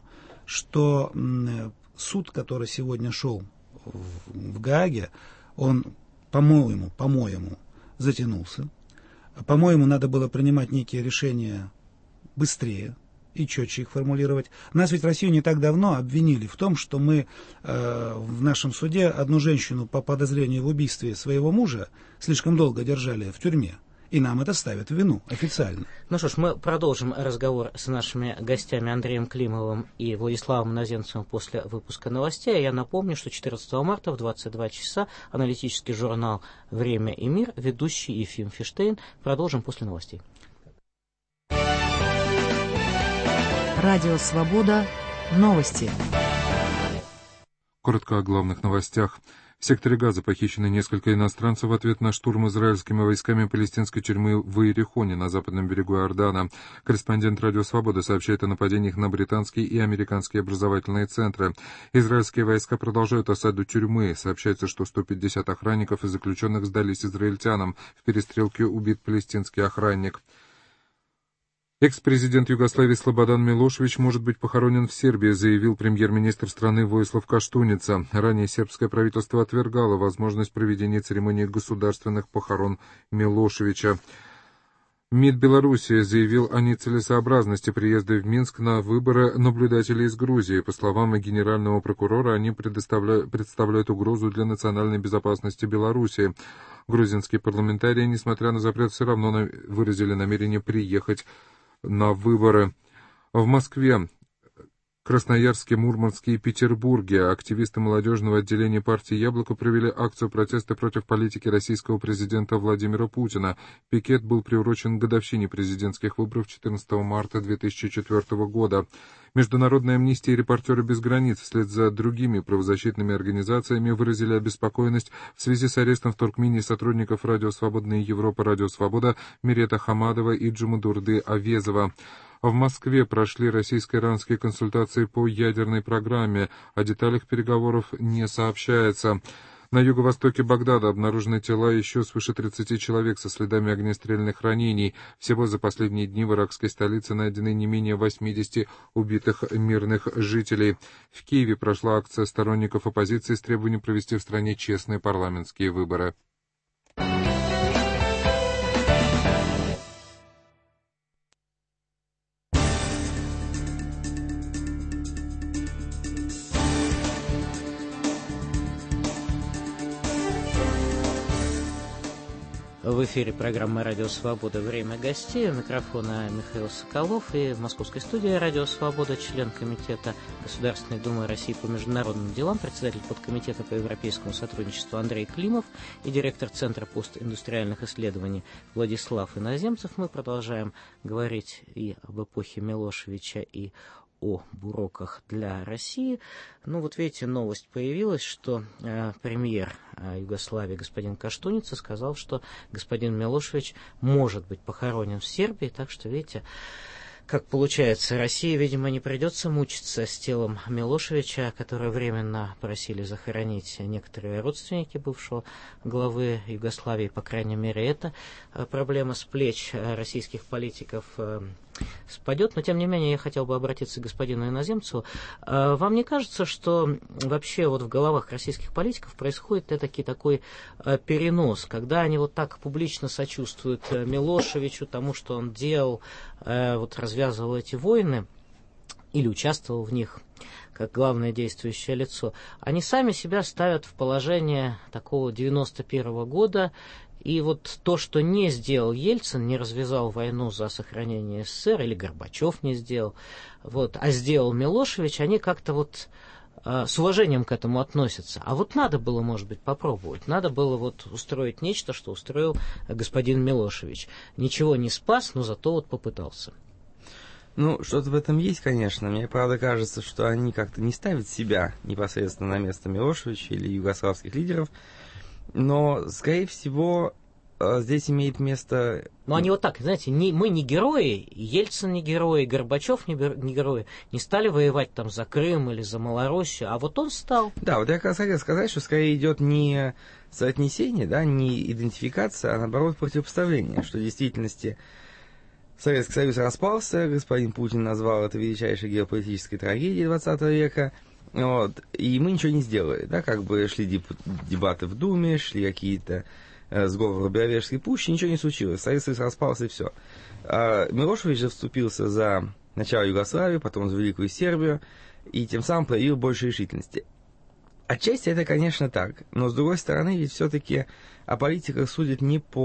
что суд, который сегодня шел в Гааге, он, по-моему, по-моему, затянулся. По-моему, надо было принимать некие решения быстрее и четче их формулировать. Нас ведь в Россию не так давно обвинили в том, что мы э, в нашем суде одну женщину по подозрению в убийстве своего мужа слишком долго держали в тюрьме. И нам это ставят в вину официально. Ну что ж, мы продолжим разговор с нашими гостями Андреем Климовым и Владиславом Иноземцевым после выпуска новостей. Я напомню, что четырнадцатого марта в двадцать два часа аналитический журнал «Время и мир», ведущий Ефим Фиштейн. Продолжим после новостей. Радио «Свобода». Новости. Коротко о главных новостях. В секторе Газа похищены несколько иностранцев в ответ на штурм израильскими войсками палестинской тюрьмы в Иерихоне на западном берегу Иордана. Корреспондент «Радио Свобода» сообщает о нападениях на британские и американские образовательные центры. Израильские войска продолжают осаду тюрьмы. Сообщается, что сто пятьдесят охранников и заключенных сдались израильтянам. В перестрелке убит палестинский охранник. Экс-президент Югославии Слободан Милошевич может быть похоронен в Сербии, заявил премьер-министр страны Воислав Каштуница. Ранее сербское правительство отвергало возможность проведения церемонии государственных похорон Милошевича. МИД Белоруссии заявил о нецелесообразности приезда в Минск на выборы наблюдателей из Грузии. По словам генерального прокурора, они предоставля... представляют угрозу для национальной безопасности Белоруссии. Грузинские парламентарии, несмотря на запрет, все равно на... выразили намерение приехать на выборы. В Москве, Красноярске, Мурманске и Петербурге активисты молодежного отделения партии «Яблоко» провели акцию протеста против политики российского президента Владимира Путина. Пикет был приурочен к годовщине президентских выборов четырнадцатого марта две тысячи четвёртого года. Международная амнистия и «Репортеры без границ» вслед за другими правозащитными организациями выразили обеспокоенность в связи с арестом в Туркмении сотрудников «Радио Свободная Европа», «Радио Свобода» Мирета Хамадова и Джумадурды Авезова. В Москве прошли российско-иранские консультации по ядерной программе. О деталях переговоров не сообщается. На юго-востоке Багдада обнаружены тела еще свыше тридцати человек со следами огнестрельных ранений. Всего за последние дни в иракской столице найдены не менее восьмидесяти убитых мирных жителей. В Киеве прошла акция сторонников оппозиции с требованием провести в стране честные парламентские выборы. В эфире программы «Радио Свобода. Время гостей». У микрофона Михаил Соколов. И в московской студии «Радио Свобода» член Комитета Государственной Думы России по международным делам, председатель подкомитета по европейскому сотрудничеству Андрей Климов и директор Центра постиндустриальных исследований Владислав Иноземцев. Мы продолжаем говорить и об эпохе Милошевича, и о уроках для России. Ну вот видите, новость появилась, что э, премьер э, Югославии господин Каштуница сказал, что господин Милошевич может быть похоронен в Сербии. Так что, видите, как получается, России, видимо, не придется мучиться с телом Милошевича, которое временно просили захоронить некоторые родственники бывшего главы Югославии. По крайней мере, эта проблема с плеч российских политиков спадет. Но, тем не менее, я хотел бы обратиться к господину Иноземцеву. Вам не кажется, что вообще вот в головах российских политиков происходит этакий такой перенос, когда они вот так публично сочувствуют Милошевичу, тому, что он делал, вот развязывал эти войны или участвовал в них как главное действующее лицо, они сами себя ставят в положение такого девяносто первого года. И вот то, что не сделал Ельцин, не развязал войну за сохранение СССР, или Горбачев не сделал, вот, а сделал Милошевич, они как-то вот э, с уважением к этому относятся. А вот надо было, может быть, попробовать. Надо было вот устроить нечто, что устроил господин Милошевич. Ничего не спас, но зато вот попытался. Ну, что-то в этом есть, конечно. Мне, правда, кажется, что они как-то не ставят себя непосредственно на место Милошевича или югославских лидеров. Но, скорее всего, здесь имеет место... Но они вот так, знаете, не, мы не герои, Ельцин не герой, Горбачев не, не герой, не стали воевать там за Крым или за Малороссию, а вот он стал. Да, вот я как раз хотел сказать, что скорее идет не соотнесение, да, не идентификация, а наоборот противопоставление, что в действительности Советский Союз распался, господин Путин назвал это величайшей геополитической трагедией двадцатого века, вот, и мы ничего не сделали, да, как бы шли дебаты в Думе, шли какие-то э, сговоры в Беловежской пуще, ничего не случилось, Советский Союз распался и все. А Милошевич же вступился за начало Югославии, потом за Великую Сербию, и тем самым проявил больше решительности. Отчасти это, конечно, так, но с другой стороны, ведь все-таки о политиках судят не по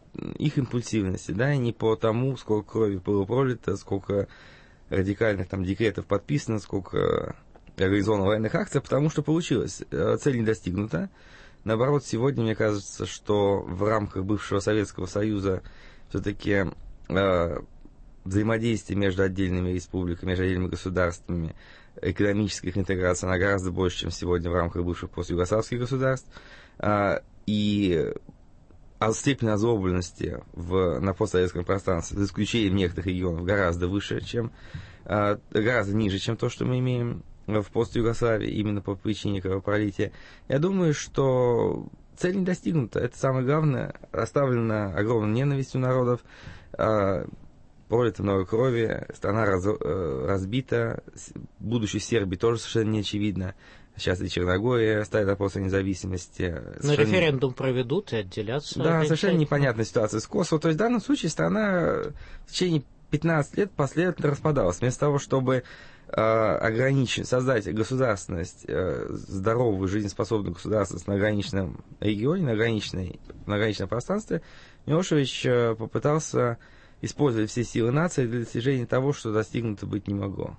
их импульсивности, да, не по тому, сколько крови было пролито, сколько радикальных там декретов подписано, сколько организовано военных акций, потому что получилось. Цель не достигнута. Наоборот, сегодня, мне кажется, что в рамках бывшего Советского Союза все-таки э, взаимодействие между отдельными республиками, между отдельными государствами, экономическая их интеграция, она гораздо больше, чем сегодня в рамках бывших постюгославских государств. Э, и а степень озлобленности в, на постсоветском пространстве, за исключением некоторых регионов, гораздо выше, чем, э, гораздо ниже, чем то, что мы имеем в постюгославии, именно по причине кровопролития. Я думаю, что цель не достигнута. Это самое главное. Оставлена огромная ненависть у народов, э, пролито много крови, страна раз, э, разбита, будущее Сербии тоже совершенно не очевидно. Сейчас и Черногория ставит вопрос о независимости. Но совершенно... референдум проведут и отделятся. Да, совершенно непонятная ситуация с Косово. То есть в данном случае страна в течение пятнадцати лет последовательно распадалась. Вместо того, чтобы э, ограничить, создать государственность, э, здоровую, жизнеспособную государственность на ограниченном регионе, на, ограниченной, на ограниченном пространстве, Милошевич э, попытался использовать все силы нации для достижения того, что достигнуто быть не могло.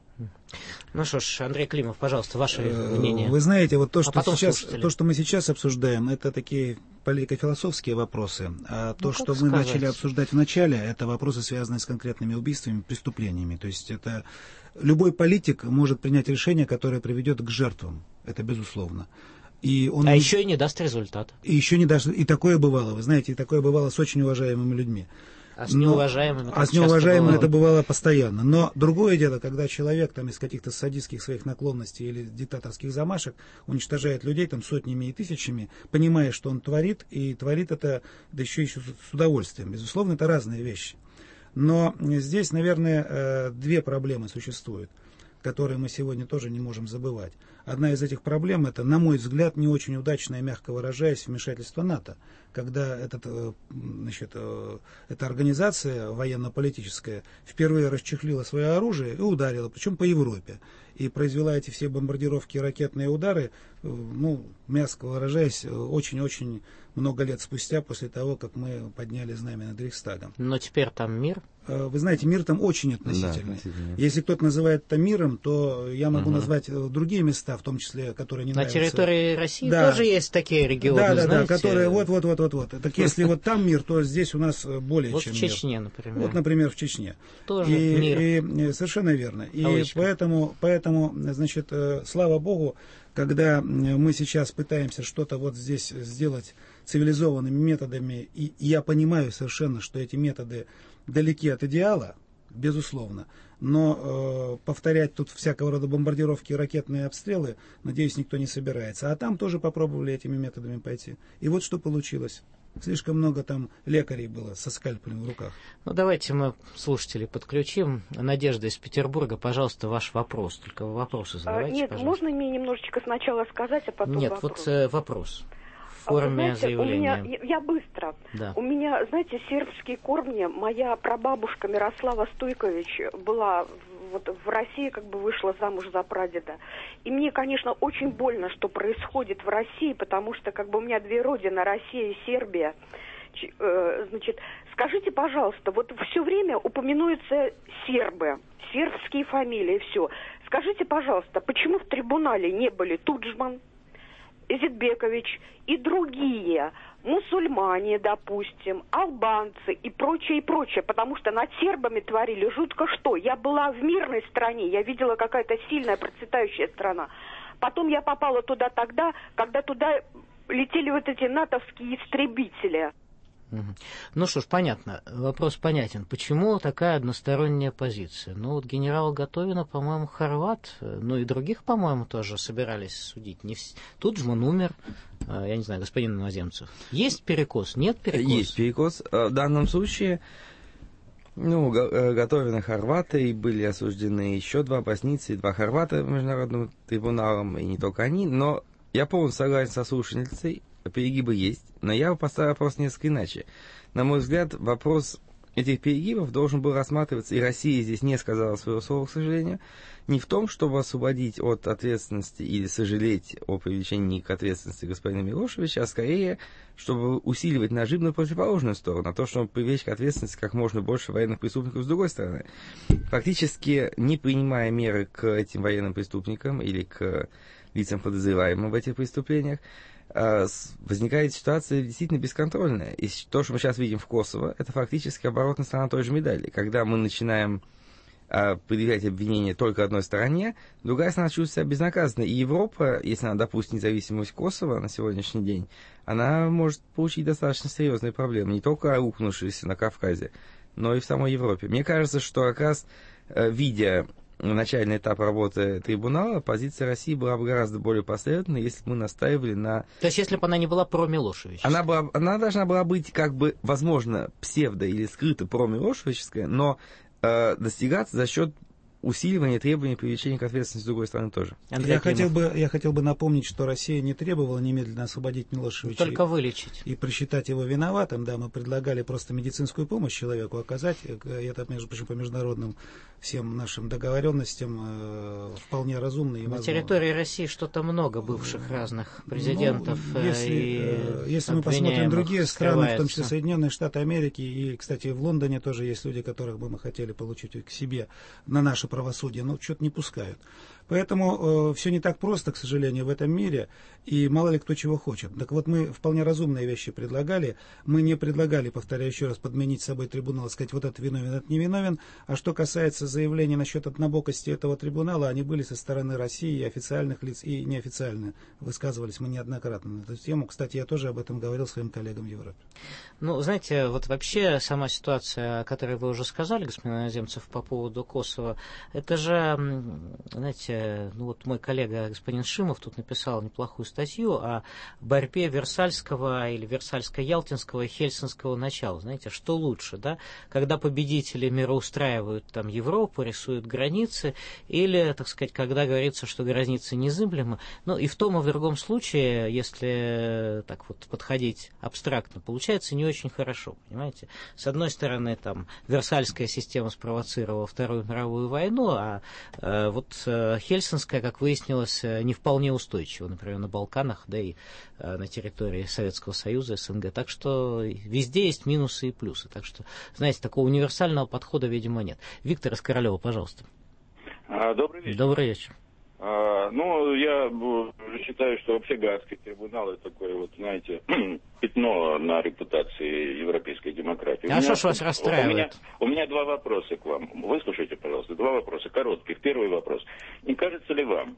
Ну что ж, Андрей Климов, пожалуйста, ваше мнение. Вы знаете, вот то, что, а сейчас, то, что мы сейчас обсуждаем, это такие политико-философские вопросы, а то, ну, что мы сказать? начали обсуждать в начале, это вопросы, связанные с конкретными убийствами, преступлениями. То есть это любой политик может принять решение, которое приведет к жертвам, это безусловно. И он... А еще и не даст результата. И еще не даст, и такое бывало, вы знаете, и такое бывало с очень уважаемыми людьми. А с неуважаемыми, а с неуважаемыми это бывало постоянно. Но другое дело, когда человек там, из каких-то садистских своих наклонностей или диктаторских замашек уничтожает людей там, сотнями и тысячами, понимая, что он творит, и творит это да еще, еще с удовольствием. Безусловно, это разные вещи. Но здесь, наверное, две проблемы существуют, которые мы сегодня тоже не можем забывать. Одна из этих проблем – это, на мой взгляд, не очень удачное, мягко выражаясь, вмешательство НАТО, когда этот, значит, эта организация военно-политическая впервые расчехлила свое оружие и ударила, причем по Европе, и произвела эти все бомбардировки и ракетные удары, ну, мягко выражаясь, очень-очень много лет спустя, после того, как мы подняли знамя над Рейхстагом. Но теперь там мир. Вы знаете, мир там очень относительный. Да, относительно. Если кто-то называет это миром, то я могу угу. назвать другие места, в том числе, которые не На нравятся. На территории России да. тоже есть такие регионы, да, да, знаете? Да, которые вот-вот-вот-вот. Так если вот там мир, то здесь у нас более вот чем в Чечне, мир. например. Вот, например, в Чечне. Тоже и, мир. И, совершенно верно. И поэтому, поэтому, значит, слава Богу, когда мы сейчас пытаемся что-то вот здесь сделать цивилизованными методами, и я понимаю совершенно, что эти методы далеки от идеала, безусловно, но э, повторять тут всякого рода бомбардировки и ракетные обстрелы, надеюсь, никто не собирается. А там тоже попробовали этими методами пойти. И вот что получилось. Слишком много там лекарей было со скальпелем в руках. Ну, давайте мы слушателей подключим. Надежда из Петербурга, пожалуйста, ваш вопрос. Только вопросы задавайте, Нет, пожалуйста. Можно мне немножечко сначала сказать, а потом Нет, вопрос? вот э, вопрос. В форме знаете, заявления. У меня, я, я быстро. Да. У меня, знаете, сербские корни. Моя прабабушка Мирослава Стойкович была вот в России, как бы вышла замуж за прадеда. И мне, конечно, очень больно, что происходит в России, потому что как бы у меня две родины, Россия и Сербия. Ч, э, значит, скажите, пожалуйста, вот все время упоминаются сербы, сербские фамилии, все. Скажите, пожалуйста, почему в трибунале не были Туджман, Изетбекович и другие, мусульмане, допустим, албанцы и прочее, и прочее, потому что над сербами творили жутко что. Я была в мирной стране, я видела какая-то сильная, процветающая страна. Потом я попала туда тогда, когда туда летели вот эти натовские истребители. Ну что ж, понятно. Вопрос понятен. Почему такая односторонняя позиция? Ну вот генерала Готовина, по-моему, хорват, ну и других, по-моему, тоже собирались судить. Не вс... Туджман умер, я не знаю, господин Иноземцев. Есть перекос? Нет перекоса? Есть перекос. В данном случае, ну, Готовина хорваты, и были осуждены еще два боснийца и два хорвата международным трибуналом, и не только они, но я полностью согласен со слушательницей. Перегибы есть, но я поставил вопрос несколько иначе. На мой взгляд, вопрос этих перегибов должен был рассматриваться, и Россия здесь не сказала своего слова, к сожалению, не в том, чтобы освободить от ответственности или сожалеть о привлечении к ответственности господина Милошевича, а скорее, чтобы усиливать нажим на противоположную сторону, на то, чтобы привлечь к ответственности как можно больше военных преступников с другой стороны. Фактически, не принимая меры к этим военным преступникам или к лицам, подозреваемым в этих преступлениях, возникает ситуация действительно бесконтрольная. И то, что мы сейчас видим в Косово, это фактически оборотная сторона той же медали. Когда мы начинаем предъявлять обвинения только одной стороне, другая сторона чувствует себя безнаказанной. И Европа, если она допустит независимость Косово на сегодняшний день, она может получить достаточно серьезные проблемы, не только рухнувшиеся на Кавказе, но и в самой Европе. Мне кажется, что как раз, видя начальный этап работы трибунала, позиция России была бы гораздо более последовательной, если бы мы настаивали на... То есть, если бы она не была про-милошевичевская? Она, была, она должна была быть, как бы, возможно, псевдо- или скрыто про-милошевичевская, но э, достигаться за счет усиливания требований привлечения к ответственности с другой стороны тоже. Я хотел, бы, я хотел бы напомнить, что Россия не требовала немедленно освободить Милошевича. Только и, вылечить. И просчитать его виноватым. Да, мы предлагали просто медицинскую помощь человеку оказать. Это, между прочим, по международным всем нашим договоренностям э, вполне разумно. И на возможно. Территории России что-то много бывших разных президентов. Ну, если и э, если мы посмотрим другие страны, в том числе Соединенные Штаты Америки, и, кстати, в Лондоне тоже есть люди, которых бы мы хотели получить к себе на наше правосудие, но что-то не пускают. Поэтому э, все не так просто, к сожалению, в этом мире, и мало ли кто чего хочет. Так вот, мы вполне разумные вещи предлагали. Мы не предлагали, повторяю еще раз, подменить собой трибунал, сказать, вот это виновен, это не виновен. А что касается заявлений насчет однобокости этого трибунала, они были со стороны России, и официальных лиц, и неофициально высказывались мы неоднократно на эту тему. Кстати, я тоже об этом говорил своим коллегам в Европе. Ну, знаете, вот вообще сама ситуация, о которой вы уже сказали, господин Иноземцев, по поводу Косово, это же, знаете, ну вот мой коллега господин Шимов тут написал неплохую статью о борьбе Версальского или Версальско-Ялтинского и Хельсинского начала. Знаете, что лучше, да? Когда победители мироустраивают там Европу, рисуют границы, или, так сказать, когда говорится, что границы незыблемы. Ну и в том и в другом случае, если так вот подходить абстрактно, получается не очень хорошо, понимаете? С одной стороны, там, Версальская система спровоцировала Вторую мировую войну, а э, вот э, Хельсинская, как выяснилось, не вполне устойчива, например, на Балканах, да и э, на территории Советского Союза, СНГ. Так что везде есть минусы и плюсы. Так что, знаете, такого универсального подхода, видимо, нет. Виктор из Королева, пожалуйста. Добрый вечер. Добрый вечер. А, ну, я считаю, что вообще Гаагский трибунал это такое, вот, знаете, пятно на репутации европейской демократии. А что ж вас расстраивает? У меня, у меня два вопроса к вам. Выслушайте, пожалуйста, два вопроса коротких. Первый вопрос. Не кажется ли вам,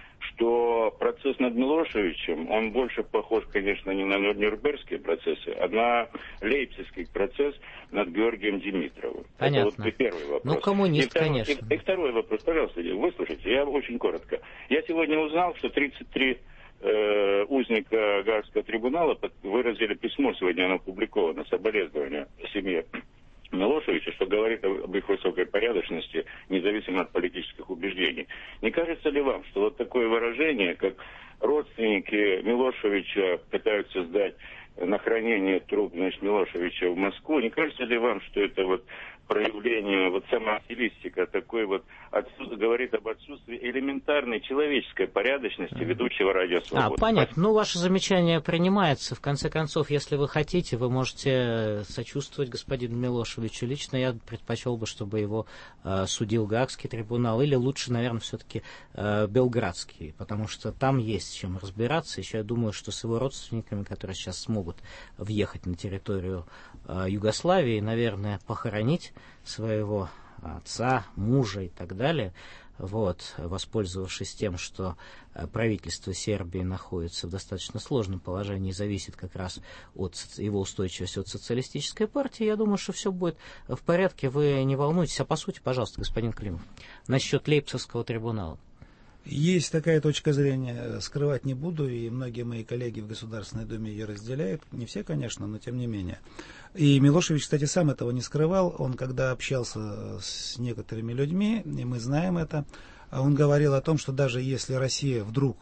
что процесс над Милошевичем, он больше похож, конечно, не на Нюрнбергские процессы, а на Лейпцигский процесс над Георгием Димитровым. Понятно. Это вот первый вопрос. Ну, коммунист, и второй, конечно. И, и второй вопрос, пожалуйста, выслушайте, я очень коротко. Я сегодня узнал, что тридцать три э, узника Гаагского трибунала выразили письмо, сегодня оно опубликовано, соболезнования семье Милошевича, что говорит об их высокой порядочности, независимо от политических убеждений. Не кажется ли вам, что вот такое выражение, как родственники Милошевича пытаются сдать на хранение труп, значит, Милошевича в Москву, не кажется ли вам, что это вот проявление, вот сама стилистика такой вот отсюда говорит об отсутствии элементарной человеческой порядочности ведущего Радио Свобода? А, понятно. Ну, ваше замечание принимается. В конце концов, если вы хотите, вы можете сочувствовать господину Милошевичу. Лично я предпочел бы, чтобы его э, судил Гаагский трибунал, или лучше, наверное, все-таки э, Белградский, потому что там есть с чем разбираться. Еще я думаю, что с его родственниками, которые сейчас смогут въехать на территорию э, Югославии, наверное, похоронить своего отца, мужа и так далее, вот, воспользовавшись тем, что правительство Сербии находится в достаточно сложном положении и зависит как раз от его устойчивости от социалистической партии, я думаю, что все будет в порядке, вы не волнуйтесь. А по сути, пожалуйста, господин Климов, насчет Лейпцигского трибунала. Есть такая точка зрения, скрывать не буду, и многие мои коллеги в Государственной Думе ее разделяют. Не все, конечно, но тем не менее. И Милошевич, кстати, сам этого не скрывал. Он, когда общался с некоторыми людьми, и мы знаем это, он говорил о том, что даже если Россия вдруг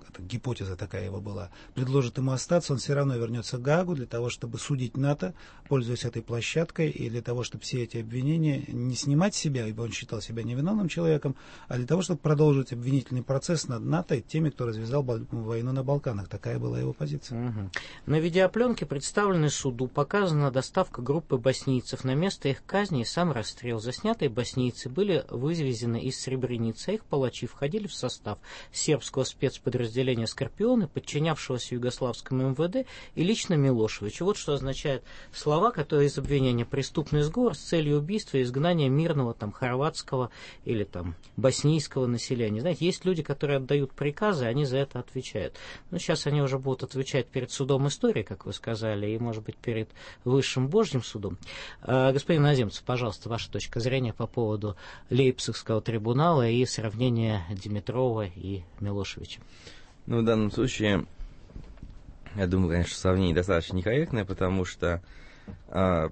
это гипотеза такая его была, предложит ему остаться, он все равно вернется к Гаагу для того, чтобы судить НАТО, пользуясь этой площадкой, и для того, чтобы все эти обвинения не снимать с себя, ибо он считал себя невиновным человеком, а для того, чтобы продолжить обвинительный процесс над НАТО и теми, кто развязал войну на Балканах. Такая была его позиция. Угу. На видеопленке, представленной суду, показана доставка группы боснийцев на место их казни и сам расстрел. Заснятые боснийцы были вывезены из Сребреницы, а их палачи входили в состав сербского спецподразделения «Скорпионы», подчинявшегося югославскому МВД и лично Милошевичу. Вот что означают слова, которые из обвинения «преступный сговор с целью убийства и изгнания мирного там, хорватского или там, боснийского населения». Знаете, есть люди, которые отдают приказы, они за это отвечают. Но сейчас они уже будут отвечать перед судом истории, как вы сказали, и, может быть, перед высшим Божьим судом. А, господин Наземцев, пожалуйста, ваша точка зрения по поводу Лейпцигского трибунала и сравнения Димитрова и Милошевича. Ну, в данном случае, я думаю, конечно, сравнение достаточно некорректное, потому что а,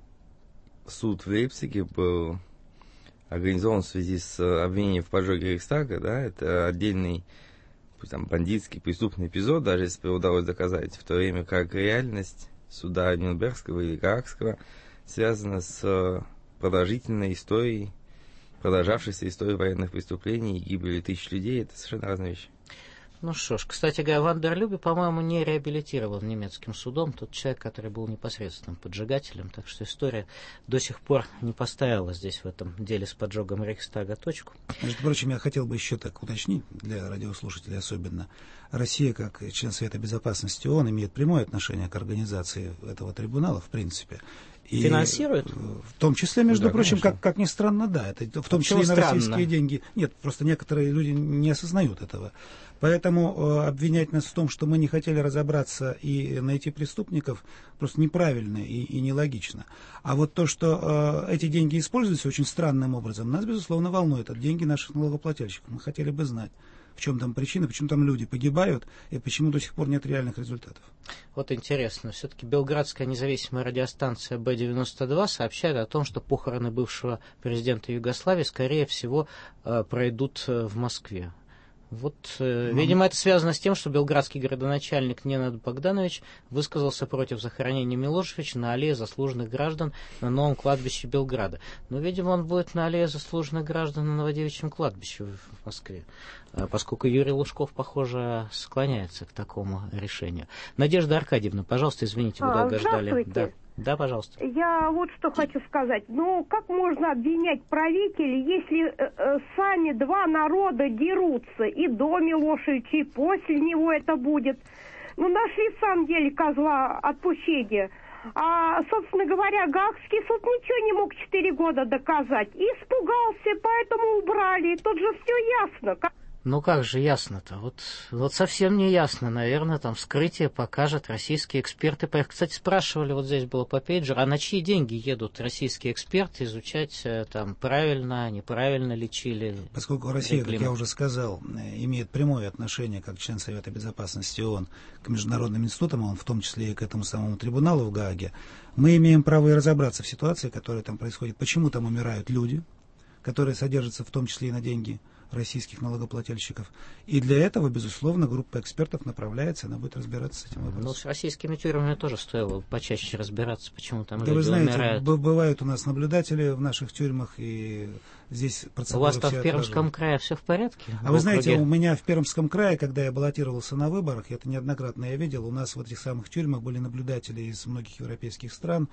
суд в Лейпциге был организован в связи с обвинением в поджоге Рейхстага, да, это отдельный там, бандитский преступный эпизод, даже если бы удалось доказать, в то время как реальность суда Нюрнбергского или Гаагского связана с продолжительной историей, продолжавшейся историей военных преступлений и гибели тысяч людей. Это совершенно разные вещи. Ну что ж, кстати говоря, Ван дер Любе, по-моему, не реабилитирован немецким судом, тот человек, который был непосредственным поджигателем, так что история до сих пор не поставила здесь в этом деле с поджогом Рейхстага точку. Между прочим, я хотел бы еще так уточнить, для радиослушателей особенно, Россия, как член Совета Безопасности ООН, имеет прямое отношение к организации этого трибунала, в принципе. И финансирует? В том числе, между да, прочим, как, как ни странно, да, это в том числе и на странно? российские деньги. Нет, просто некоторые люди не осознают этого. Поэтому э, обвинять нас в том, что мы не хотели разобраться и найти преступников, просто неправильно и, и нелогично. А вот то, что э, эти деньги используются очень странным образом, нас, безусловно, волнует. Это деньги наших налогоплательщиков. Мы хотели бы знать, в чем там причина, почему там люди погибают и почему до сих пор нет реальных результатов. Вот интересно, все-таки Белградская независимая радиостанция Бэ девяносто два сообщает о том, что похороны бывшего президента Югославии, скорее всего, э, пройдут э, в Москве. Вот, э, ну, видимо, это связано с тем, что белградский градоначальник Ненад Богданович высказался против захоронения Милошевича на аллее заслуженных граждан на новом кладбище Белграда. Но, видимо, он будет на аллее заслуженных граждан на Новодевичьем кладбище в Москве, поскольку Юрий Лужков, похоже, склоняется к такому решению. Надежда Аркадьевна, пожалуйста, извините, вы долго ждали. Да. Да, пожалуйста. Я вот что хочу сказать. Ну, как можно обвинять правителей, если э, э, сами два народа дерутся, и до Милошевича, и после него это будет. Ну, нашли в самом деле козла отпущения. А, собственно говоря, Гаагский суд ничего не мог четыре года доказать. И испугался, поэтому убрали. Тут же все ясно. Ну как же ясно-то? Вот, вот совсем не ясно. Наверное, там вскрытие покажет российские эксперты. Кстати, спрашивали, вот здесь было по пейджеру, а на чьи деньги едут российские эксперты изучать, там, правильно, неправильно лечили? Поскольку Россия, как я уже сказал, имеет прямое отношение, как член Совета Безопасности ООН, к международным институтам, он в том числе и к этому самому трибуналу в Гааге, мы имеем право и разобраться в ситуации, которая там происходит. Почему там умирают люди, которые содержатся в том числе и на деньги российских налогоплательщиков. И для этого, безусловно, группа экспертов направляется, она будет разбираться с этим вопросом. Ну, с российскими тюрьмами тоже стоило почаще разбираться, почему там да люди вы знаете, умирают. Бывают у нас наблюдатели в наших тюрьмах, и здесь процедуры. У вас там в Пермском отражены. крае все в порядке? А вы знаете, у меня в Пермском крае, когда я баллотировался на выборах, это неоднократно я видел, у нас в этих самых тюрьмах были наблюдатели из многих европейских стран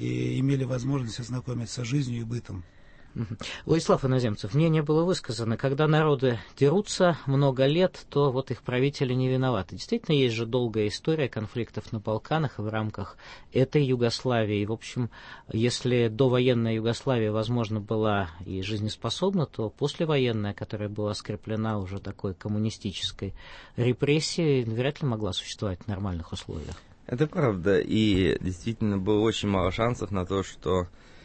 и имели возможность ознакомиться с жизнью и бытом. Владислав Иноземцев, мнение было высказано, когда народы дерутся много лет, то вот их правители не виноваты. Действительно, есть же долгая история конфликтов на Балканах в рамках этой Югославии. И, в общем, если довоенная Югославия, возможно, была и жизнеспособна, то послевоенная, которая была скреплена уже такой коммунистической репрессией, вряд ли могла существовать в нормальных условиях. Это правда, и действительно было очень мало шансов на то, что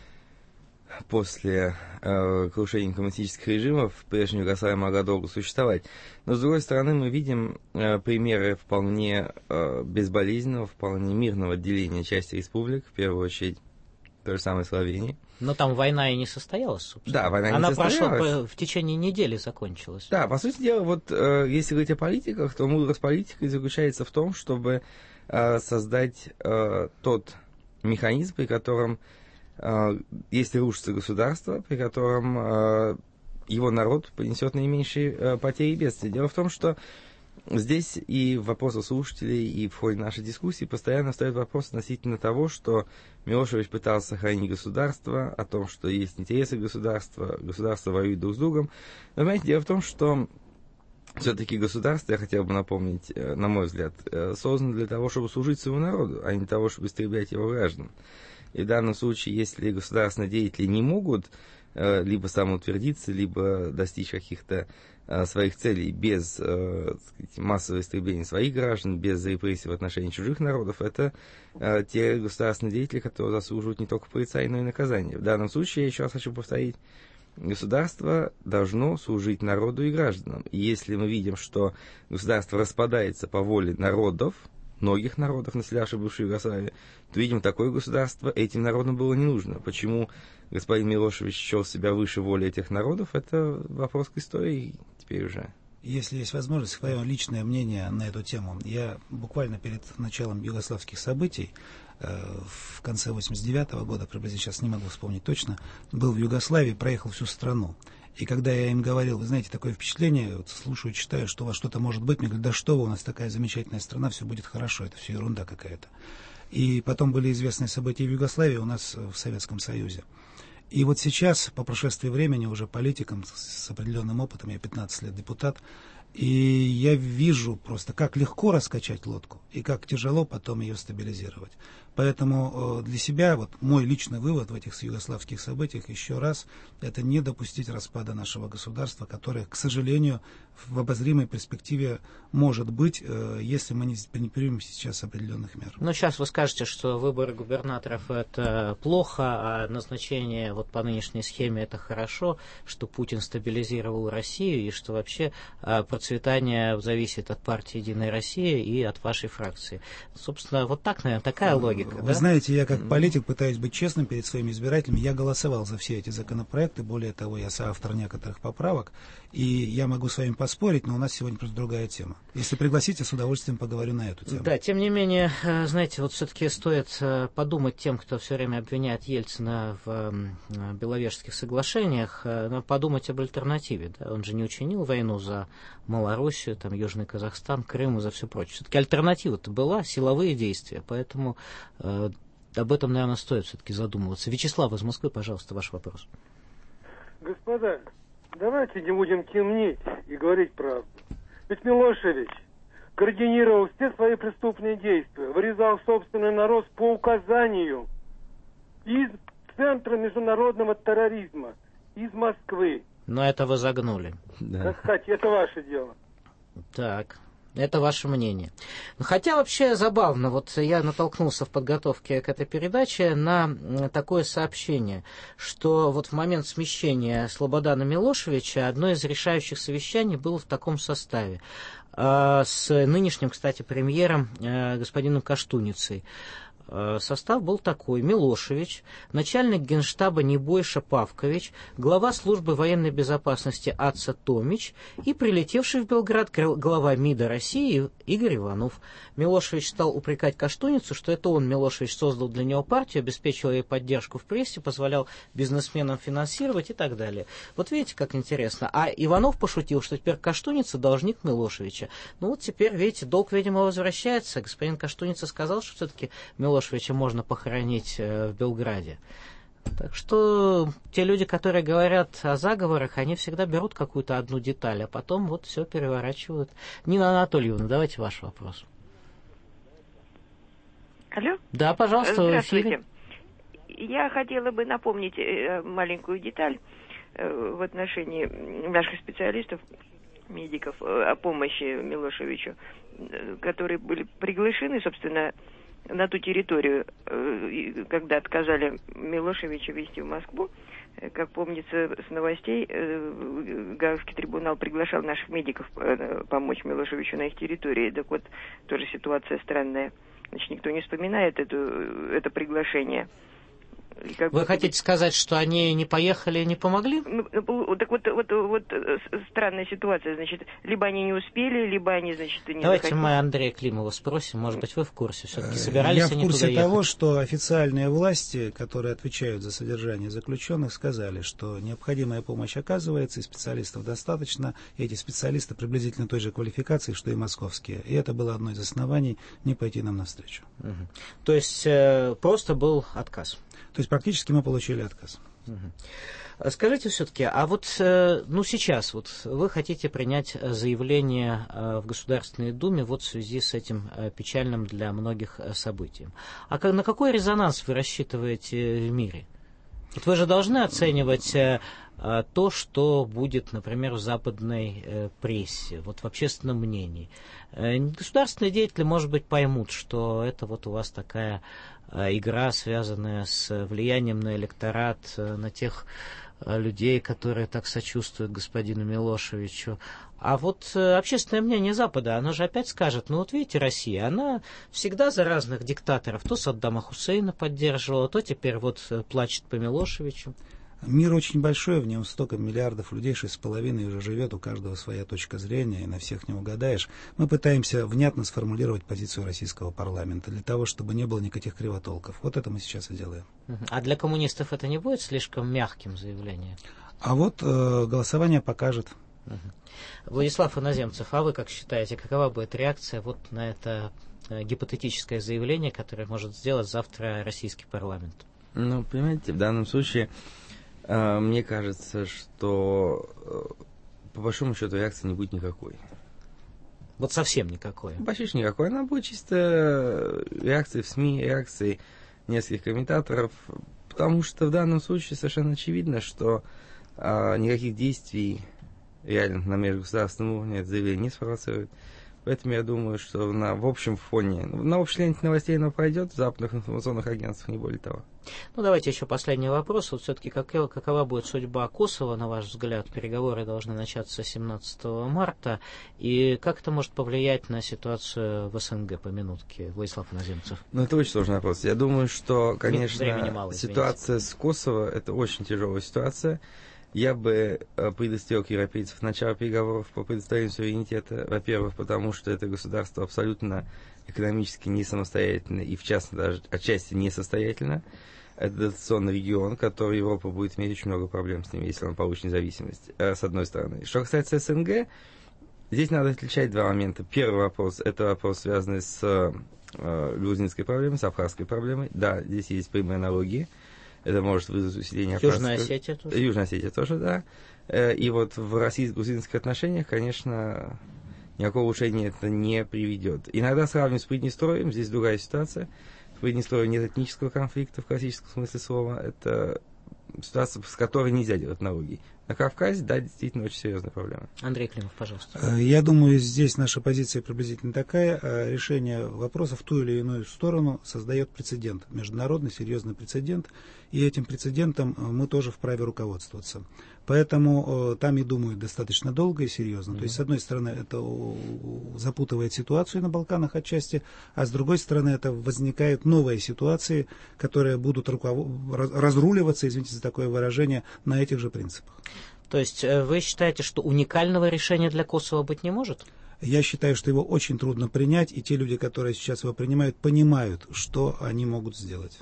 после э, крушения коммунистических режимов прежняя Югославия могла долго существовать. Но, с другой стороны, мы видим э, примеры вполне э, безболезненного, вполне мирного отделения части республик, в первую очередь той же самой Словении. Но там война и не состоялась, собственно. Да, война Она не состоялась. Она прошла в течение недели закончилась. Да, по сути дела, вот э, если говорить о политиках, то мудрость политики заключается в том, чтобы э, создать э, тот механизм, при котором, э, если рушится государство, при котором э, его народ понесет наименьшие э, потери и бедствия. Дело в том, что здесь и в вопросах слушателей, и в ходе нашей дискуссии постоянно встает вопрос относительно того, что Милошевич пытался сохранить государство, о том, что есть интересы государства, государства воюют друг с другом. Но, понимаете, дело в том, что все-таки государство, я хотел бы напомнить, на мой взгляд, создано для того, чтобы служить своему народу, а не для того, чтобы истреблять его граждан. И в данном случае, если государственные деятели не могут либо самоутвердиться, либо достичь каких-то своих целей без э, сказать, массового истребления своих граждан, без репрессий в отношении чужих народов, это э, те государственные деятели, которые заслуживают не только порицания, но и наказания. В данном случае, я еще раз хочу повторить, государство должно служить народу и гражданам. И если мы видим, что государство распадается по воле народов, многих народов, населявших бывшую Югославию, то, видимо, такое государство этим народам было не нужно. Почему господин Милошевич счел себя выше воли этих народов, это вопрос к истории теперь уже. Если есть возможность, свое личное мнение на эту тему. Я буквально перед началом югославских событий, э, в конце восемьдесят девятого года, приблизительно сейчас не могу вспомнить точно, был в Югославии, проехал всю страну. И когда я им говорил, вы знаете, такое впечатление, вот слушаю, читаю, что у вас что-то может быть, мне говорят, да что вы, у нас такая замечательная страна, все будет хорошо, это все ерунда какая-то. И потом были известные события в Югославии, у нас в Советском Союзе. И вот сейчас, по прошествии времени, уже политиком с определенным опытом, я пятнадцать лет депутат, и я вижу просто, как легко раскачать лодку, и как тяжело потом ее стабилизировать. Поэтому для себя вот мой личный вывод в этих югославских событиях еще раз, это не допустить распада нашего государства, которое, к сожалению, в обозримой перспективе может быть, если мы не примем сейчас определенных мер. Но сейчас вы скажете, что выборы губернаторов это плохо, а назначение вот по нынешней схеме это хорошо, что Путин стабилизировал Россию и что вообще процветание зависит от партии «Единая Россия» и от вашей фракции. Собственно, вот так, наверное, такая логика. Вы да? знаете, я как политик пытаюсь быть честным перед своими избирателями. Я голосовал за все эти законопроекты. Более того, я соавтор некоторых поправок. И я могу с вами поспорить, но у нас сегодня просто другая тема. Если пригласите, с удовольствием поговорю на эту тему. Да, тем не менее, знаете, вот все-таки стоит подумать тем, кто все время обвиняет Ельцина в Беловежских соглашениях, подумать об альтернативе. Да? Он же не учинил войну за Малоруссию, там, Южный Казахстан, Крым и за все прочее. Все-таки альтернатива-то была, силовые действия, поэтому э, об этом, наверное, стоит все-таки задумываться. Вячеслав из Москвы, пожалуйста, ваш вопрос. Господа, давайте не будем темнить и говорить правду. Ведь Милошевич координировал все свои преступные действия, вырезал собственный народ по указанию из Центра международного терроризма, из Москвы. Но это вы загнули. Да. Кстати, это ваше дело. Так, это ваше мнение. Хотя вообще забавно, вот я натолкнулся в подготовке к этой передаче на такое сообщение, что вот в момент смещения Слободана Милошевича одно из решающих совещаний было в таком составе. С нынешним, кстати, премьером господином Каштуницей. Состав был такой: Милошевич, начальник генштаба Небойша Павкович, глава службы военной безопасности Аца Томич и прилетевший в Белград глава МИДа России Игорь Иванов. Милошевич стал упрекать Каштуницу, что это он, Милошевич, создал для него партию, обеспечил ей поддержку в прессе, позволял бизнесменам финансировать и так далее. Вот видите, как интересно. А Иванов пошутил, что теперь Каштуница должник Милошевича. Ну вот теперь, видите, долг, видимо, возвращается. Господин Каштуница сказал, что все-таки Милошевича можно похоронить в Белграде. Так что те люди, которые говорят о заговорах, они всегда берут какую-то одну деталь, а потом вот все переворачивают. Нина Анатольевна, давайте ваш вопрос. Алло? Да, пожалуйста, в эфире. Я хотела бы напомнить маленькую деталь в отношении наших специалистов, медиков, о помощи Милошевичу, которые были приглашены, собственно, на ту территорию, когда отказали Милошевича везти в Москву. Как помнится с новостей, Гаагский трибунал приглашал наших медиков помочь Милошевичу на их территории. Так вот, тоже ситуация странная. Значит, никто не вспоминает эту, это приглашение. Как Вы бы, хотите сказать, что они не поехали и не помогли? Ну, так вот, вот, вот странная ситуация, значит, либо они не успели, либо они, значит, не Давайте захотели. мы Андрея Климова спросим, может быть, вы в курсе, все-таки собирались Я они в курсе туда ехать? того, что официальные власти, которые отвечают за содержание заключенных, сказали, что необходимая помощь оказывается, и специалистов достаточно, и эти специалисты приблизительно той же квалификации, что и московские. И это было одно из оснований не пойти нам навстречу. Угу. То есть э, просто был отказ? То есть практически мы получили отказ. Угу. Скажите все-таки, а вот ну, сейчас вот вы хотите принять заявление в Государственной Думе вот в связи с этим печальным для многих событием. А на какой резонанс вы рассчитываете в мире? Вот вы же должны оценивать то, что будет, например, в западной прессе, вот в общественном мнении. Государственные деятели, может быть, поймут, что это вот у вас такая игра, связанная с влиянием на электорат, на тех людей, которые так сочувствуют господину Милошевичу. А вот общественное мнение Запада, оно же опять скажет, ну вот видите, Россия, она всегда за разных диктаторов, то Саддама Хусейна поддерживала, то теперь вот плачет по Милошевичу. Мир очень большой, в нем столько миллиардов людей, шесть с половиной уже живет, у каждого своя точка зрения, и на всех не угадаешь. Мы пытаемся внятно сформулировать позицию российского парламента, для того, чтобы не было никаких кривотолков. Вот это мы сейчас и делаем. А для коммунистов это не будет слишком мягким заявлением? А вот э, голосование покажет. Угу. Владислав Иноземцев, а вы как считаете, какова будет реакция вот на это э, гипотетическое заявление, которое может сделать завтра российский парламент? Ну, понимаете, в данном случае э, мне кажется, что э, по большому счету реакции не будет никакой. Вот совсем никакой? Почти никакой. Она будет чисто реакции в СМИ, реакции нескольких комментаторов, потому что в данном случае совершенно очевидно, что э, никаких действий реально на межгосударственном уровне это заявление не спровоцирует. Поэтому я думаю, что на, в общем фоне, на общей ленте новостей оно пройдет, в западных информационных агентствах, не более того. Ну, давайте еще последний вопрос. Вот все-таки какова, какова будет судьба Косово, на ваш взгляд? Переговоры должны начаться семнадцатого марта. И как это может повлиять на ситуацию в СНГ по минутке? Владислав Иноземцев. Ну, это очень сложный вопрос. Я думаю, что, конечно, мало, ситуация с Косово – это очень тяжелая ситуация. Я бы предостерег европейцев от начала переговоров по предоставлению суверенитета, во-первых, потому что это государство абсолютно экономически не самостоятельно и, в частности, даже отчасти несостоятельно. Это дотационный регион, который Европа будет иметь очень много проблем с ним, если он получит независимость, с одной стороны. Что касается СНГ, здесь надо отличать два момента. Первый вопрос – это вопрос, связанный с э, грузинской проблемой, с абхазской проблемой. Да, здесь есть прямые аналогии. Это может вызвать усиление Южная Осетия тоже. Южная Осетия тоже, да. И вот в российско-грузинских отношениях, конечно, никакого улучшения это не приведет. Иногда сравнивать с Приднестровьем, здесь другая ситуация. В Приднестровье нет этнического конфликта в классическом смысле слова. Это ситуация, с которой нельзя делать аналогии. На Кавказе, да, действительно очень серьезная проблема. Андрей Климов, пожалуйста. Я думаю, здесь наша позиция приблизительно такая. Решение вопроса в ту или иную сторону создает прецедент, международный серьезный прецедент, и этим прецедентом мы тоже вправе руководствоваться. Поэтому там и думают достаточно долго и серьезно. Mm-hmm. То есть, с одной стороны, это запутывает ситуацию на Балканах отчасти, а с другой стороны, это возникают новые ситуации, которые будут руковод... разруливаться, извините за такое выражение, на этих же принципах. То есть вы считаете, что уникального решения для Косово быть не может? Я считаю, что его очень трудно принять, и те люди, которые сейчас его принимают, понимают, что они могут сделать.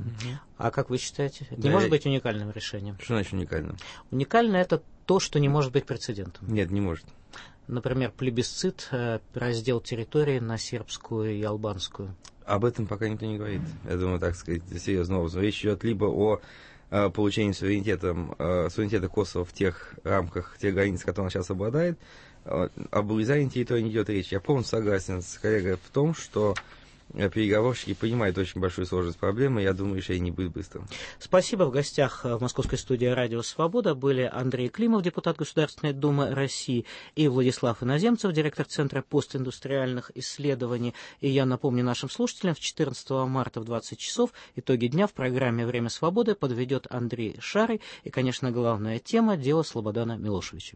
А как вы считаете? Это да, не может я... быть уникальным решением? Что значит уникальным? Уникально это то, что не может быть прецедентом. Нет, не может. Например, плебисцит, раздел территории на сербскую и албанскую. Об этом пока никто не говорит. Я думаю, так сказать, серьезно образом. Речь идет либо о э, получении суверенитета, э, суверенитета Косово в тех рамках, тех границ, которые он сейчас обладает. Э, об урезании территории не идет речь. Я полностью согласен с коллегой в том, что переговорщики понимают очень большую сложность проблемы, я думаю, решение не будет быстрым. Спасибо. В гостях в московской студии «Радио Свобода» были Андрей Климов, депутат Государственной Думы России, и Владислав Иноземцев, директор Центра постиндустриальных исследований. И я напомню нашим слушателям, четырнадцатого марта в двадцать часов итоги дня в программе «Время свободы» подведет Андрей Шарый. И, конечно, главная тема – дело Слободана Милошевича.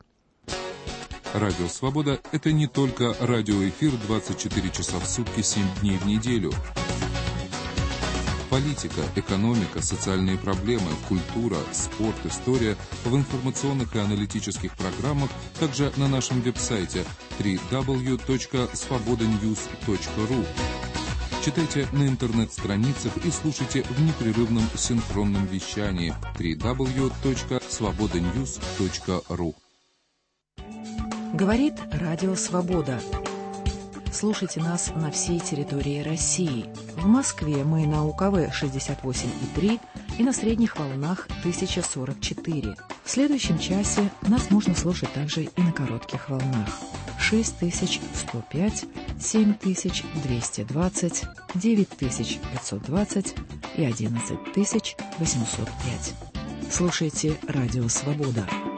Радио «Свобода» — это не только радиоэфир двадцать четыре часа в сутки, семь дней в неделю. Политика, экономика, социальные проблемы, культура, спорт, история в информационных и аналитических программах, также на нашем веб-сайте дабл ю дабл ю дабл ю точка свобода ньюс точка ру. Читайте на интернет-страницах и слушайте в непрерывном синхронном вещании дабл ю дабл ю дабл ю точка свобода ньюс точка ру. Говорит Радио Свобода. Слушайте нас на всей территории России. В Москве мы на УКВ шестьдесят восемь и три и на средних волнах тысяча сорок четыре. В следующем часе нас можно слушать также и на коротких волнах. шесть тысяч сто пять, семь тысяч двести двадцать, девять тысяч пятьсот двадцать и одиннадцать тысяч восемьсот пять. Слушайте Радио Свобода.